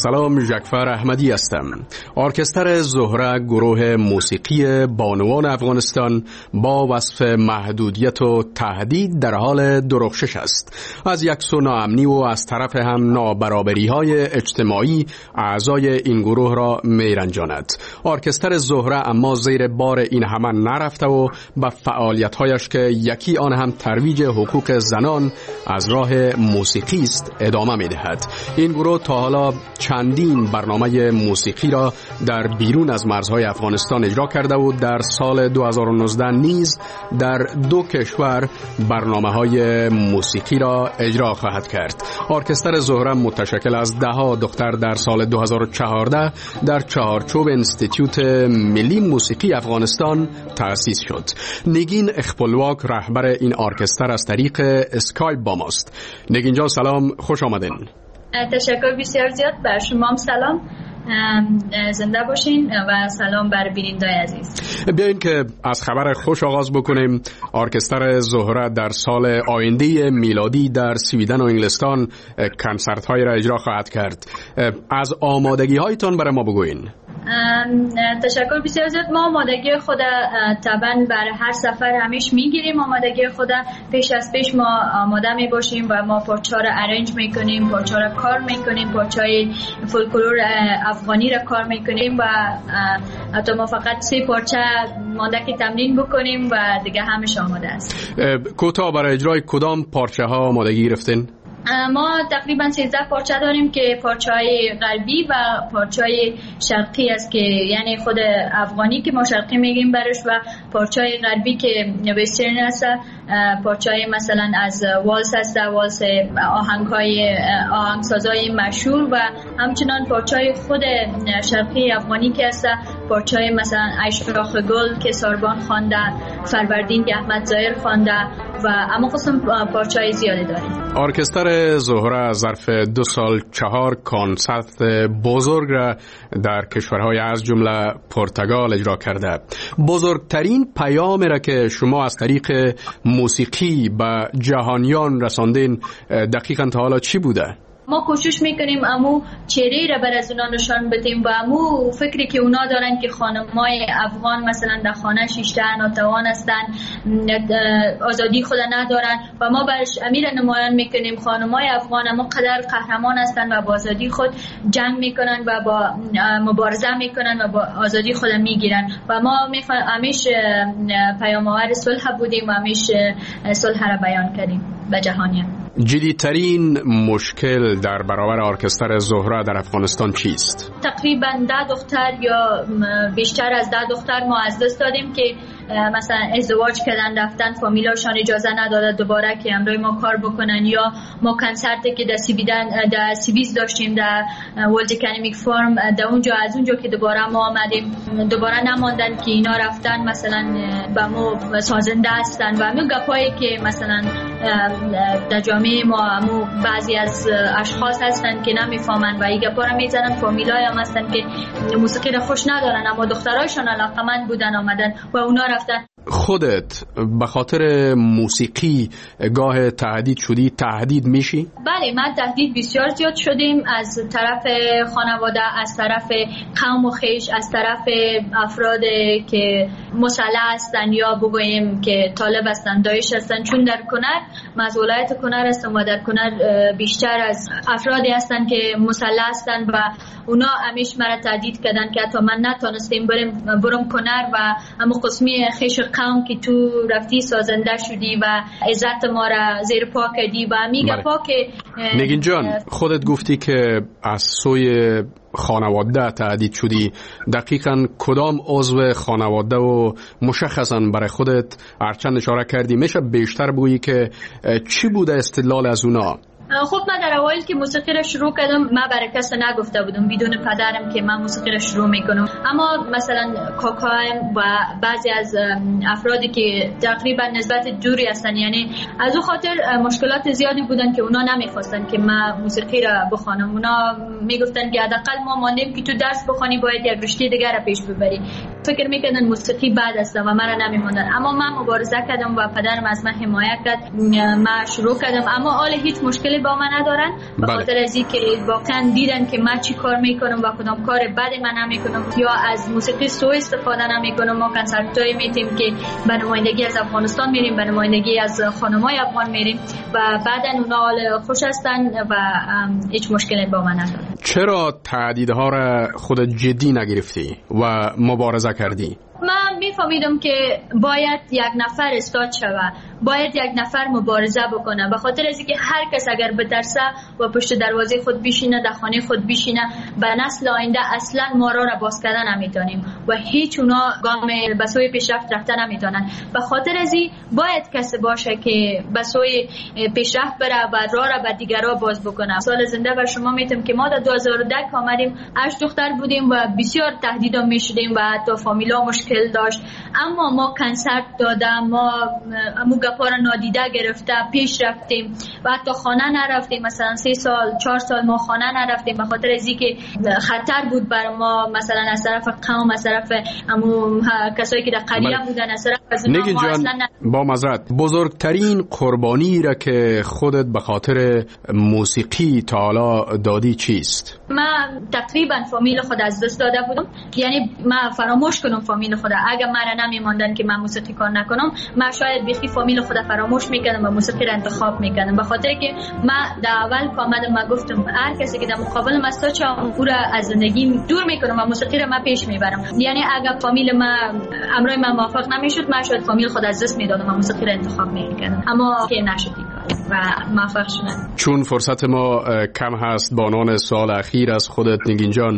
سلام، ژکفر احمدی هستم. ارکستر زهره گروه موسیقی بانوان افغانستان با وصف محدودیت و تهدید در حال درخشش است. از یک سو ناامنی و از طرف هم نابرابری های اجتماعی اعضای این گروه را میرنجاند. ارکستر زهره اما زیر بار این همه نرفته و به فعالیت هایش که یکی آن هم ترویج حقوق زنان از راه موسیقی است ادامه میدهد. این گروه تا حالا چندین برنامه موسیقی را در بیرون از مرزهای افغانستان اجرا کرده و در سال دو هزار و نوزده نیز در دو کشور برنامه‌های موسیقی را اجرا خواهد کرد. ارکستر زهره متشکل از ده ها دختر در سال دو هزار و چهارده در چهارچوب انستیتیوت ملی موسیقی افغانستان تأسیس شد. نگین اخپلواک رهبر این ارکستر از طریق اسکایپ با ماست. نگین جان سلام، خوش آمدین. تشکر بسیار زیاد. بر شما هم سلام، زنده باشین و سلام بر بینندگان عزیز. بیاین که از خبر خوش آغاز بکنیم. ارکستر زهره در سال آینده میلادی در سویدن و انگلستان کنسرت های را اجرا خواهد کرد. از آمادگی هایتان برای ما بگوین. تشکر بسیار زیاد. ما آمادگی خود طبعا برای هر سفر همیش میگیریم. آمادگی خود پیش از پیش ما آماده می باشیم و ما پارچه را ارنج میکنیم، پارچه را کار میکنیم، پارچه فولکلور افغانی را کار میکنیم و حتی ما فقط سه پارچه مانده که تمرین بکنیم و دیگه همش آماده است. کوتاه برای اجرای کدام پارچه ها آمادگی گرفتین؟ ما تقریبا سیزده پارچه داریم که پارچه‌های غربی و پارچه‌های شرقی است که یعنی خود افغانی که ما شرقی میگیم برش و پارچه‌های غربی که وسترن است. پارچه‌های مثلا از والس است، والس آهنگ‌های آهنگسازای مشهور و همچنان پارچه‌های خود شرقی افغانی که است، پارچه‌های مثلا اشراق گل که ساربان خوانده، فروردین که احمد ظاهر خوانده و اما قسم پارچه‌های زیاده داریم. ارکستر زهره ظرف دو سال چهار کنسرت بزرگ را در کشورهای از جمله پرتغال اجرا کرده. بزرگترین پیام را که شما از طریق موسیقی به جهانیان رساندین دقیقاً تا حالا چی بوده؟ ما کوشش میکنیم امو چهره را بر از اونا نشان بدیم و امو فکری که اونا دارن که خانمای افغان مثلا در خانه شیشته ناتوان هستن، آزادی خود ندارن و ما برش امیر نمایان میکنیم خانمای افغان اما قدر قهرمان هستن و با آزادی خود جنگ میکنن و با مبارزه میکنن و با آزادی خود میگیرن و ما همیشه پیام آور صلح بودیم و همیشه صلح را بیان کردیم به جهانیان. جدیدترین مشکل در برابر ارکستر زهره در افغانستان چیست؟ تقریبا ده دختر یا بیشتر از ده دختر ما از دست دادیم که مثلا ازدواج کردن رفتن، فامیلاشان اجازه نداده دوباره که همراه ما کار بکنن، یا ما کنسرتی که در سیبیدن در سیبیز داشتیم در ورلد اکادمیک فارم در اونجا از اونجا که دوباره ما آمدیم دوباره نماندن که اینا رفتن مثلا با ما سازنده هستن و همون گپایی که مثلا در جامعه ما همون بعضی از اشخاص هستن که نمیفهمن و این گپا رو میزنن، فامیلای هم هستن که موسیقی رو خوش ندارن اما دخترایشان علاقمند بودن آمدن و اونا رفتن. خودت به خاطر موسیقی گاه تهدید شدی؟ تهدید میشی؟ بله، من تهدید بسیار زیاد شدیم از طرف خانواده، از طرف قوم و خویش، از طرف افراد که مسلح هستن یا بگوییم که طالب هستن، داعش هستن، چون در کنر از ولایت کنر هستم و در کنر بیشتر از افرادی هستن که مسلح هستن و اونا همیشه مرا تهدید کردن که حتی من نتونستیم برم برم کنر و اما قسمی خویش قوم که تو رفتی سازنده شدی و عزت ما را زیر پا کردی و میگه پا که نگین جان خودت گفتی که از سوی خانواده تهدید شدی. دقیقاً کدام عضو خانواده و مشخصاً برای خودت هرچند اشاره کردی میشه بیشتر بگویی که چی بوده استدلال از اونا؟ خب من در اوایل که موسیقی را شروع کردم من برای کس نگفته بودم بدون پدرم که من موسیقی را شروع میکنم، اما مثلا کاکایم و بعضی از افرادی که تقریبا نسبت دوری هستن یعنی از اون خاطر مشکلات زیادی بودن که اونا نمیخواستن که من موسیقی را بخوانم. اونا میگفتن که حداقل ما ماندیم که تو درس بخوانی باید یک رشته دیگر را پیش ببری. فکر میکردن موسیقی بد است و من را نمیخوندن، اما من مبارزه کردم و پدرم از من حمایت کرد. من شروع کردم اما حال هیچ مشکلی با من ندارن به خاطر از اینکه واقعا دیدن که من چی کار میکنم و کدام کار بد من نمیکنم یا از موسیقی سوء استفاده نمیکنم. ما کنسرت‌های میتیم که به نمایندگی از افغانستان میریم، به نمایندگی از خانم‌های افغان میریم و بعدا اونا حال خوش هستن و هیچ مشکلی با من ندارن. چرا تهدیدها را خودت جدی نگرفتی و مبارزه کردی؟ من میفهمیدم که باید یک نفر استاد شوه، باید یک نفر مبارزه بکنه، به خاطر از اینکه هر کس اگر بترسه و پشت دروازه خود بیشینه، در خانه خود بیشینه، به نسل آینده اصلا ما را را باز کردن نمیتونیم و هیچ اونا گام به سوی پیشرفت رفتن نمیتونن. به خاطر از این باید کسی باشه که به سوی پیشرفت بره و راه را به دیگرها باز بکنه. سال زنده بر شما میتونم که ما در دو هزار و ده آمدیم، هشت دختر بودیم و بسیار تهدیدا میشدیم و حتی فامیلا مشکل داشت، اما ما کنسرت دادم، ما امو گپا را نادیده گرفته پیش رفتیم و حتی خانه نرفتیم. مثلا سه سال چهار سال ما خانه نرفتیم به خاطر از اینکه خطر بود بر ما، مثلا از طرف قوم، از طرف امو کسایی که در قریه بودن، از طرف از ما اصلا با معذرت بزرگترین قربانی را که خودت به خاطر موسیقی تا حالا دادی چیست؟ من تقریبا فامیل خود از دست داده بودم، یعنی من فراموش کنم فامیل خود. اگر من نمیماندن که من موسیقی کار نکنم، من شاید بیخی فامیل خود فراموش میکردم و موسیقی را انتخاب میکردم، به خاطر که من در اول که آمدم من گفتم هر کسی که در مقابل مستا چه او را از زندگی دور میکنم و موسیقی را من پیش میبرم. یعنی اگر فامیل من امرای من موافق نمیشد، من شاید فامیل خود از دست میدادم و موسیقی را انتخاب میکردم، اما که نشد و موفق شدم. چون فرصت ما کم هست، بانان سال اخیر از خودت نگین جان،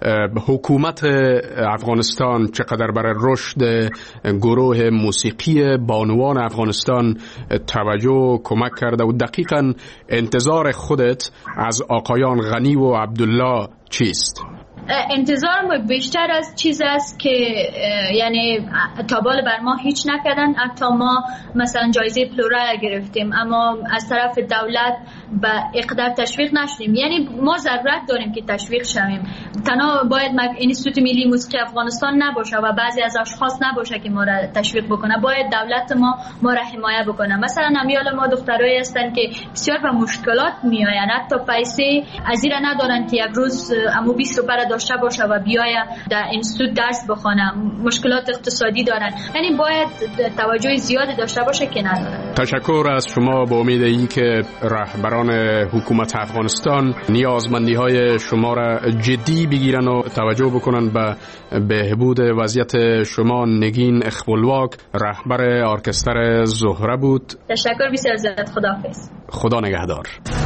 حکومت افغانستان چقدر برای رشد گروه موسیقی بانوان افغانستان توجه کمک کرده و دقیقاً انتظار خودت از آقایان غنی و عبدالله چیست؟ انتظار بیشتر از چیز است که یعنی تابال بر ما هیچ نکردن. حتی ما مثلا جایزه پلورا گرفتیم اما از طرف دولت به اقدار تشویق نشدیم. یعنی ما ضرورت داریم که تشویق شویم. تنها باید اینستیتوت ملی موسیقی افغانستان نباشه و بعضی از اشخاص نباشه که ما را تشویق بکنه، باید دولت ما ما را حمایت بکنه. مثلا امیال ما دخترایی هستن که بسیار به مشکلات میآیند، حتی پیسه از این ندارن که یک روز امو بیست روپیه داشته باشه و بیاید در اینستیتوت درس بخونه، مشکلات اقتصادی دارن. یعنی باید توجه زیادی داشته باشه که نداره. تشکر از شما. با امید ای که رهبران حکومت افغانستان نیازمندی های شما را جدی بگیرن و توجه بکنن به بهبود وضعیت شما. نگین اخبولواک رهبر ارکستر زهره بود. تشکر بسیار زیاد. خداحافظ. خدا نگهدار.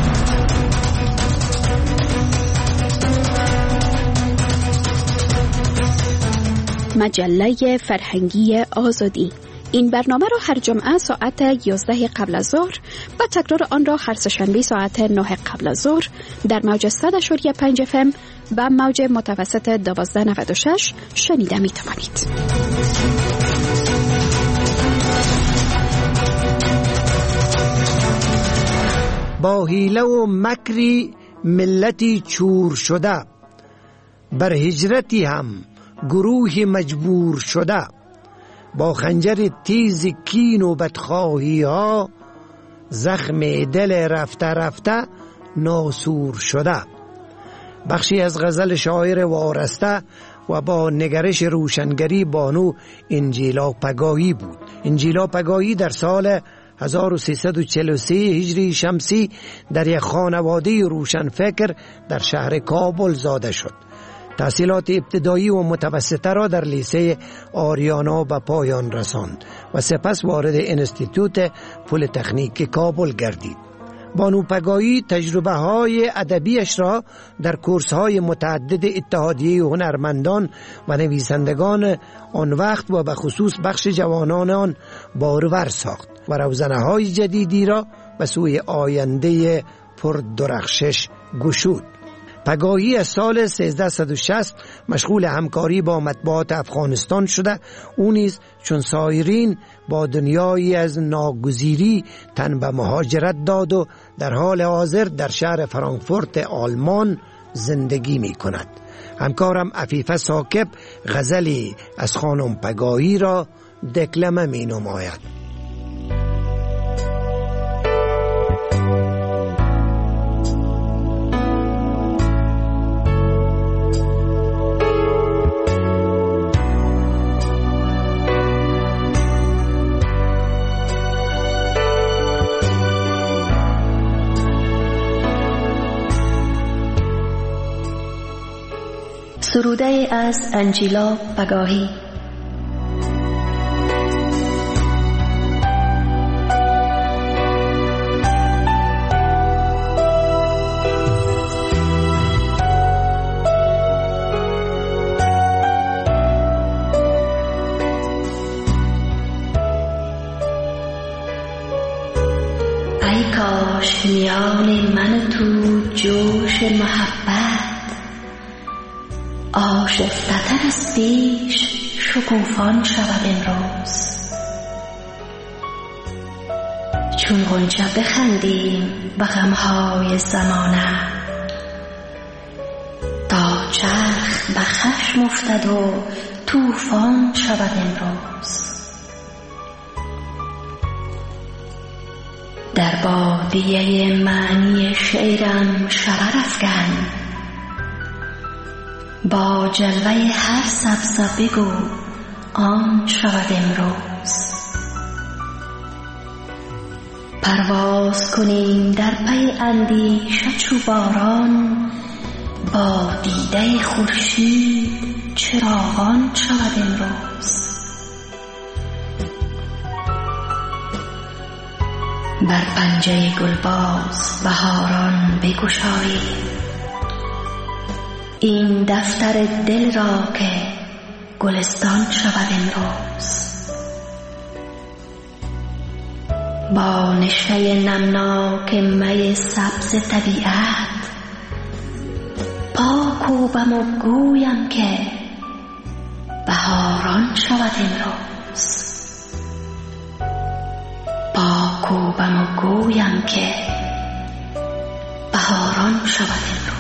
مجله فرهنگی آزادی. این برنامه را هر جمعه ساعت یازده قبل از ظهر و تکرار آن را هر سه‌شنبه ساعت نه قبل از ظهر در موج صد و پنج اف ام و موج متوسط دوازده نود و شش شنیده می توانید. با حیله و مکری ملتی چور شده، بر هجرتی هم گروه مجبور شده، با خنجر تیز کین و بدخواهی ها زخم دل رفته رفته ناسور شده. بخشی از غزل شاعر وارسته و با نگرش روشنگری بانو انجیلا پگاهی بود. انجیلا پگاهی در سال هزار و سیصد و چهل و سه هجری شمسی در یک خانواده روشنفکر در شهر کابل زاده شد. تحصیلات ابتدایی و متوسطه را در لیسه آریانا به پایان رساند و سپس وارد انستیتوت پلی‌تکنیک کابل گردید. بانو پگاهی تجربه های ادبیش را در کورس های متعدد اتحادیه هنرمندان و نویسندگان آن وقت و به خصوص بخش جوانان آن بارور ساخت و روزنه های جدیدی را به سوی آینده پر درخشش گشود. پگاهی از سال سیزده و شصت مشغول همکاری با مطبوعات افغانستان شده. او نیز چون سایرین با دنیایی از ناگزیری تن به مهاجرت داد و در حال حاضر در شهر فرانکفورت آلمان زندگی می کند. همکارم عفیفه ثاقب غزلی از خانم پگاهی را دکلمه می نماید. سروده از انجیلا بگاهی. ای کاش میان من و تو جوش محبت آشفته‌تر از پیش شکوفان شود امروز. چون غنچه بخندیم به غمهای زمانه، تا چرخ به خشم افتد و طوفان شود امروز. در بادیه معنی شعرم شرر افکن، با جلوه هر سبزه بگو آن شود امروز. پرواز کنیم در پی اندیشه چو باران، با دیده خورشید چراغان شود امروز. بر پنجه گلباز بهاران بگشاییم، این دفتر دل را که گلستان شود امروز. با نشأه نمناک می سبز طبیعت، پا کوبم و گویم که بهاران شود امروز. پا کوبم و گویم که بهاران شود امروز.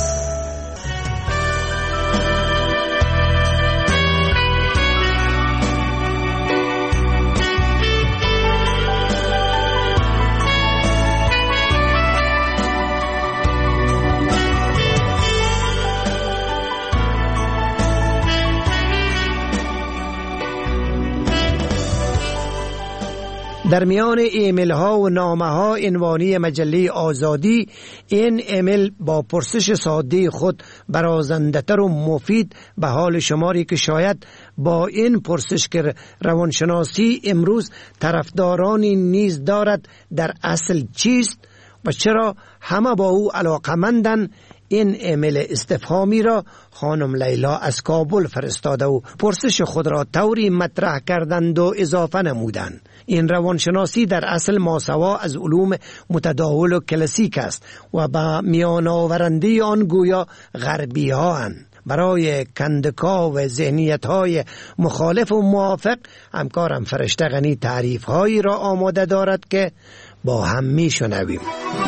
در میان ایمیل ها و نامه ها عنوانی مجله آزادی، این ایمیل با پرسش ساده خود برازنده تر و مفید به حال شماری که شاید با این پرسش که روانشناسی امروز طرفدارانی نیز دارد در اصل چیست و چرا همه با او علاقمندند، این ایمیل استفهامی را خانم لیلا از کابل فرستاده و پرسش خود را طوری مطرح کردند و اضافه نمودند. این روانشناسی در اصل ماسوا از علوم متداول و کلاسیک است و به میان آورنده آن گویا غربی ها هستند. برای کندکا و ذهنیت های مخالف و موافق همکارم فرشته غنی تعریف هایی را آماده دارد که با هم می شنویم.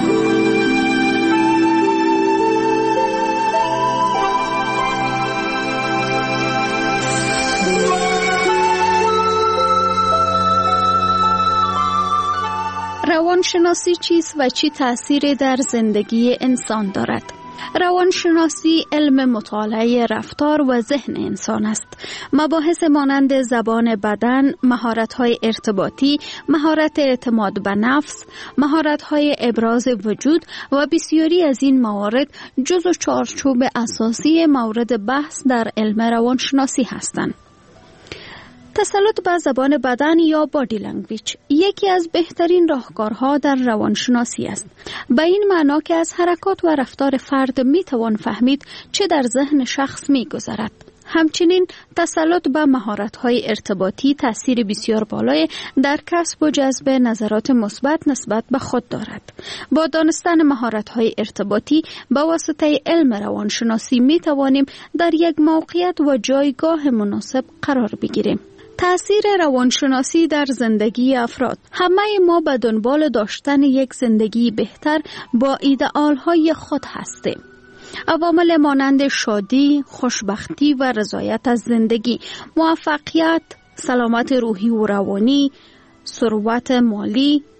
روانشناسی چیست و چی تأثیری در زندگی انسان دارد؟ روانشناسی علم مطالعه رفتار و ذهن انسان است. مباحث مانند زبان بدن، مهارت‌های ارتباطی، مهارت اعتماد به نفس، مهارت‌های ابراز وجود و بسیاری از این موارد جزو چارچوب اساسی مورد بحث در علم روانشناسی هستند. تسلط بر زبان بدن یا بادی لنگویج یکی از بهترین راهکارها در روانشناسی است. به این معنا که از حرکات و رفتار فرد می توان فهمید چه در ذهن شخص می گذرد. همچنین تسلط به مهارت‌های ارتباطی تأثیر بسیار بالای در کسب و جذب نظرات مثبت نسبت به خود دارد. با دانستن مهارت‌های ارتباطی با واسطه علم روانشناسی می توانیم در یک موقعیت و جایگاه مناسب قرار بگیریم. تأثیر روانشناسی در زندگی افراد. همه ما به دنبال داشتن یک زندگی بهتر با ایدئال‌های خود هستیم. عوامل مانند شادی، خوشبختی و رضایت از زندگی، موفقیت، سلامت روحی و روانی، ثروت مالی،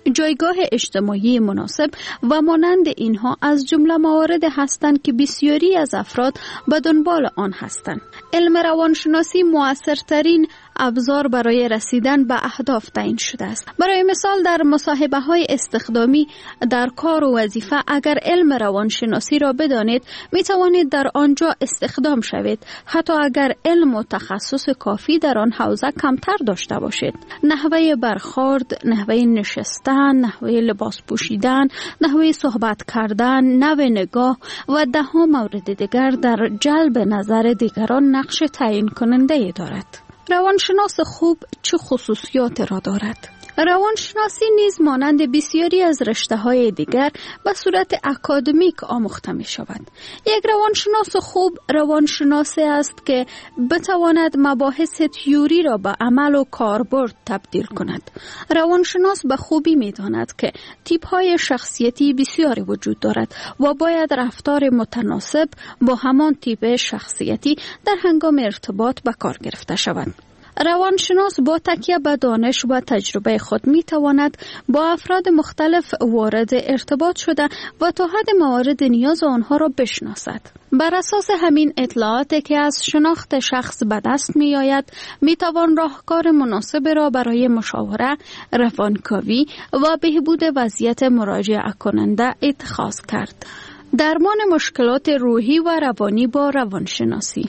جایگاه اجتماعی مناسب و مانند اینها از جمله موارد هستند که بسیاری از افراد به دنبال آن هستند. علم روانشناسی مؤثرترین ابزار برای رسیدن به اهداف تعیین شده است. برای مثال در مصاحبه های استخدامی در کار و وظیفه اگر علم روانشناسی را بدانید می توانید در آنجا استخدام شوید، حتی اگر علم و تخصص کافی در آن حوزه کمتر داشته باشید. نحوه برخورد، نحوه نشستن، نحوه لباس پوشیدن، نحوه صحبت کردن، نوع نگاه و ده ها مورد دیگر در جلب نظر دیگران نقش تعیین کننده دارد. روانشناس خوب چه خصوصیات را دارد؟ روانشناسی نیز مانند بسیاری از رشته‌های دیگر به صورت اکادمیک آموخته می شود. یک روانشناس خوب روانشناسی است که بتواند مباحث تئوری را به عمل و کاربرد تبدیل کند. روانشناس به خوبی می داند که تیپ‌های شخصیتی بسیاری وجود دارد و باید رفتار متناسب با همان تیپ شخصیتی در هنگام ارتباط به کار گرفته شود. روانشناس با تکیه به دانش و تجربه خود می تواند با افراد مختلف وارد ارتباط شده و تا حد موارد نیاز آنها را بشناسد. بر اساس همین اطلاعاتی که از شناخت شخص به دست می آید می توان راهکار مناسب را برای مشاوره، روانکاوی و بهبود وضعیت مراجعه کننده اتخاذ کرد. درمان مشکلات روحی و روانی با روانشناسی.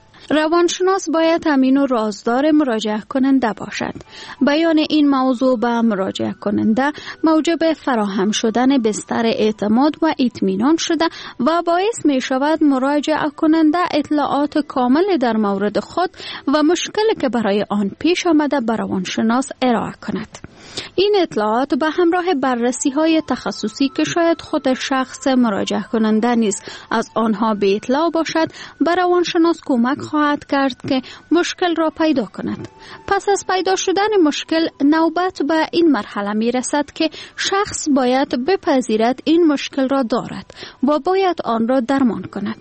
روانشناس باید امین و رازدار مراجعه کننده باشد. بیان این موضوع به مراجعه کننده موجب فراهم شدن بستر اعتماد و اطمینان شده و باعث می شود مراجعه کننده اطلاعات کامل در مورد خود و مشکلی که برای آن پیش آمده به روانشناس ارائه کند. این اطلاعات به همراه بررسی های تخصصی که شاید خود شخص مراجعه کننده نیز از آنها به اطلاع باشد به روانشناس کمک خواهد کرد که مشکل را پیدا کند. پس از پیدا شدن مشکل نوبت به این مرحله می رسد که شخص باید بپذیرد این مشکل را دارد و باید آن را درمان کند.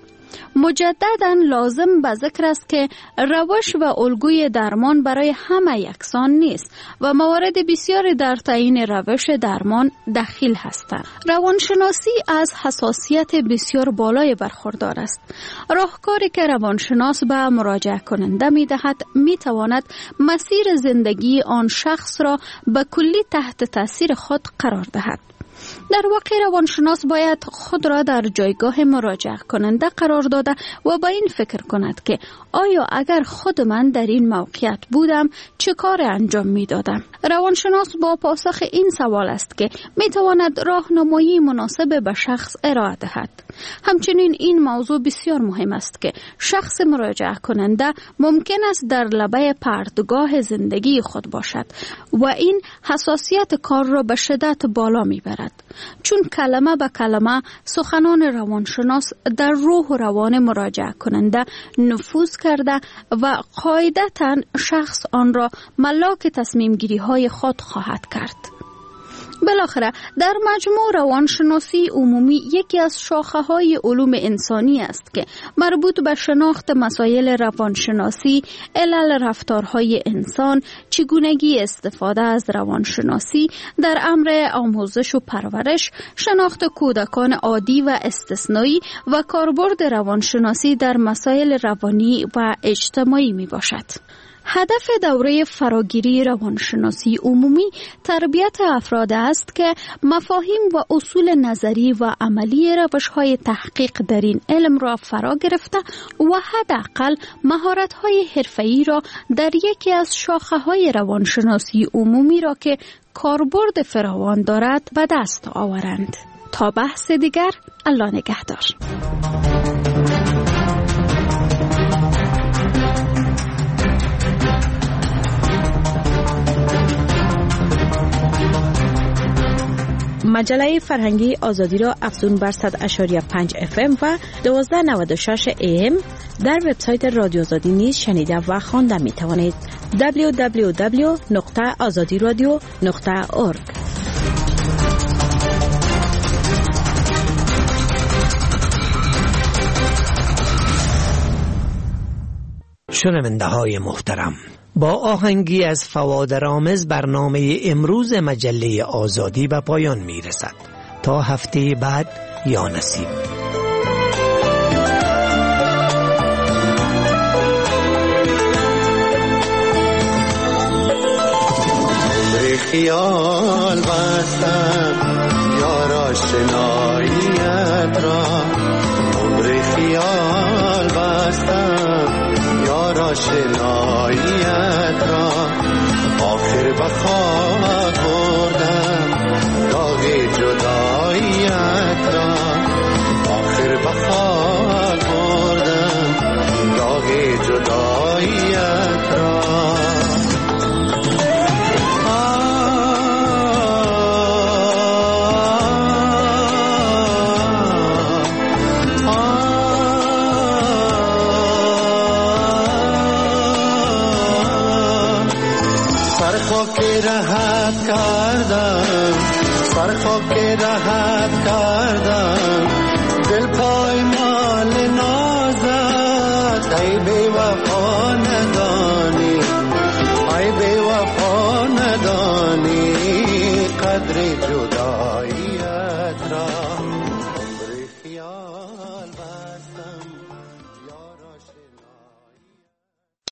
مجدداً لازم به ذکر است که روش و الگوی درمان برای همه یکسان نیست و موارد بسیاری در تعیین روش درمان دخیل هستند. روانشناسی از حساسیت بسیار بالای برخوردار است. راهکاری که روانشناس به مراجعه کننده می دهد می تواند مسیر زندگی آن شخص را به کلی تحت تاثیر خود قرار دهد. در واقع روانشناس باید خود را در جایگاه مراجعه کننده قرار داده و با این فکر کند که آیا اگر خود من در این موقعیت بودم چه کار انجام می دادم؟ روانشناس با پاسخ این سوال است که می تواند راهنمایی مناسب به شخص ارائه دهد. همچنین این موضوع بسیار مهم است که شخص مراجعه کننده ممکن است در لبه پرتگاه زندگی خود باشد و این حساسیت کار را به شدت بالا می برد. چون کلمه به کلمه سخنان روانشناس در روح و روان مراجعه کننده نفوذ کرده و قاعدتاً شخص آن را ملاک تصمیم گیری های خود خواهد کرد. بالاخره در مجموع روانشناسی عمومی یکی از شاخه‌های علوم انسانی است که مربوط به شناخت مسائل روانشناسی، علل رفتارهای انسان، چگونگی استفاده از روانشناسی در امر آموزش و پرورش، شناخت کودکان عادی و استثنایی و کاربرد روانشناسی در مسائل روانی و اجتماعی می باشد. هدف دوره فراگیری روانشناسی عمومی تربیت افراد است که مفاهیم و اصول نظری و عملی روش‌های تحقیق در این علم را فرا گرفته و حداقل مهارت‌های حرفه‌ای را در یکی از شاخه‌های روانشناسی عمومی را که کاربرد فراوان دارد به دست آورند. تا بحث دیگر، الله نگهدار. مجله فرهنگی آزادی را افزون بر صد و پنج و پنج اف ام و دوازده نود و شش ای ام در وبسایت رادیو آزادی نیز شنیده و خوانده می توانید. دبلیو دبلیو دبلیو نقطه آزادی رادیو نقطه اورگ. شنونده های محترم، با آهنگی از فوادرآمز برنامه امروز مجله آزادی به پایان می رسد. تا هفته بعد یا نصیب. خیال بستم یار آشناییت را، عمر خیال بستم یار آشناییت را، آخر به خواب بردم داغ جداییت را، آخر به خواب بردم داغ جداییت را. راحت کردم سر خاک راحت کردم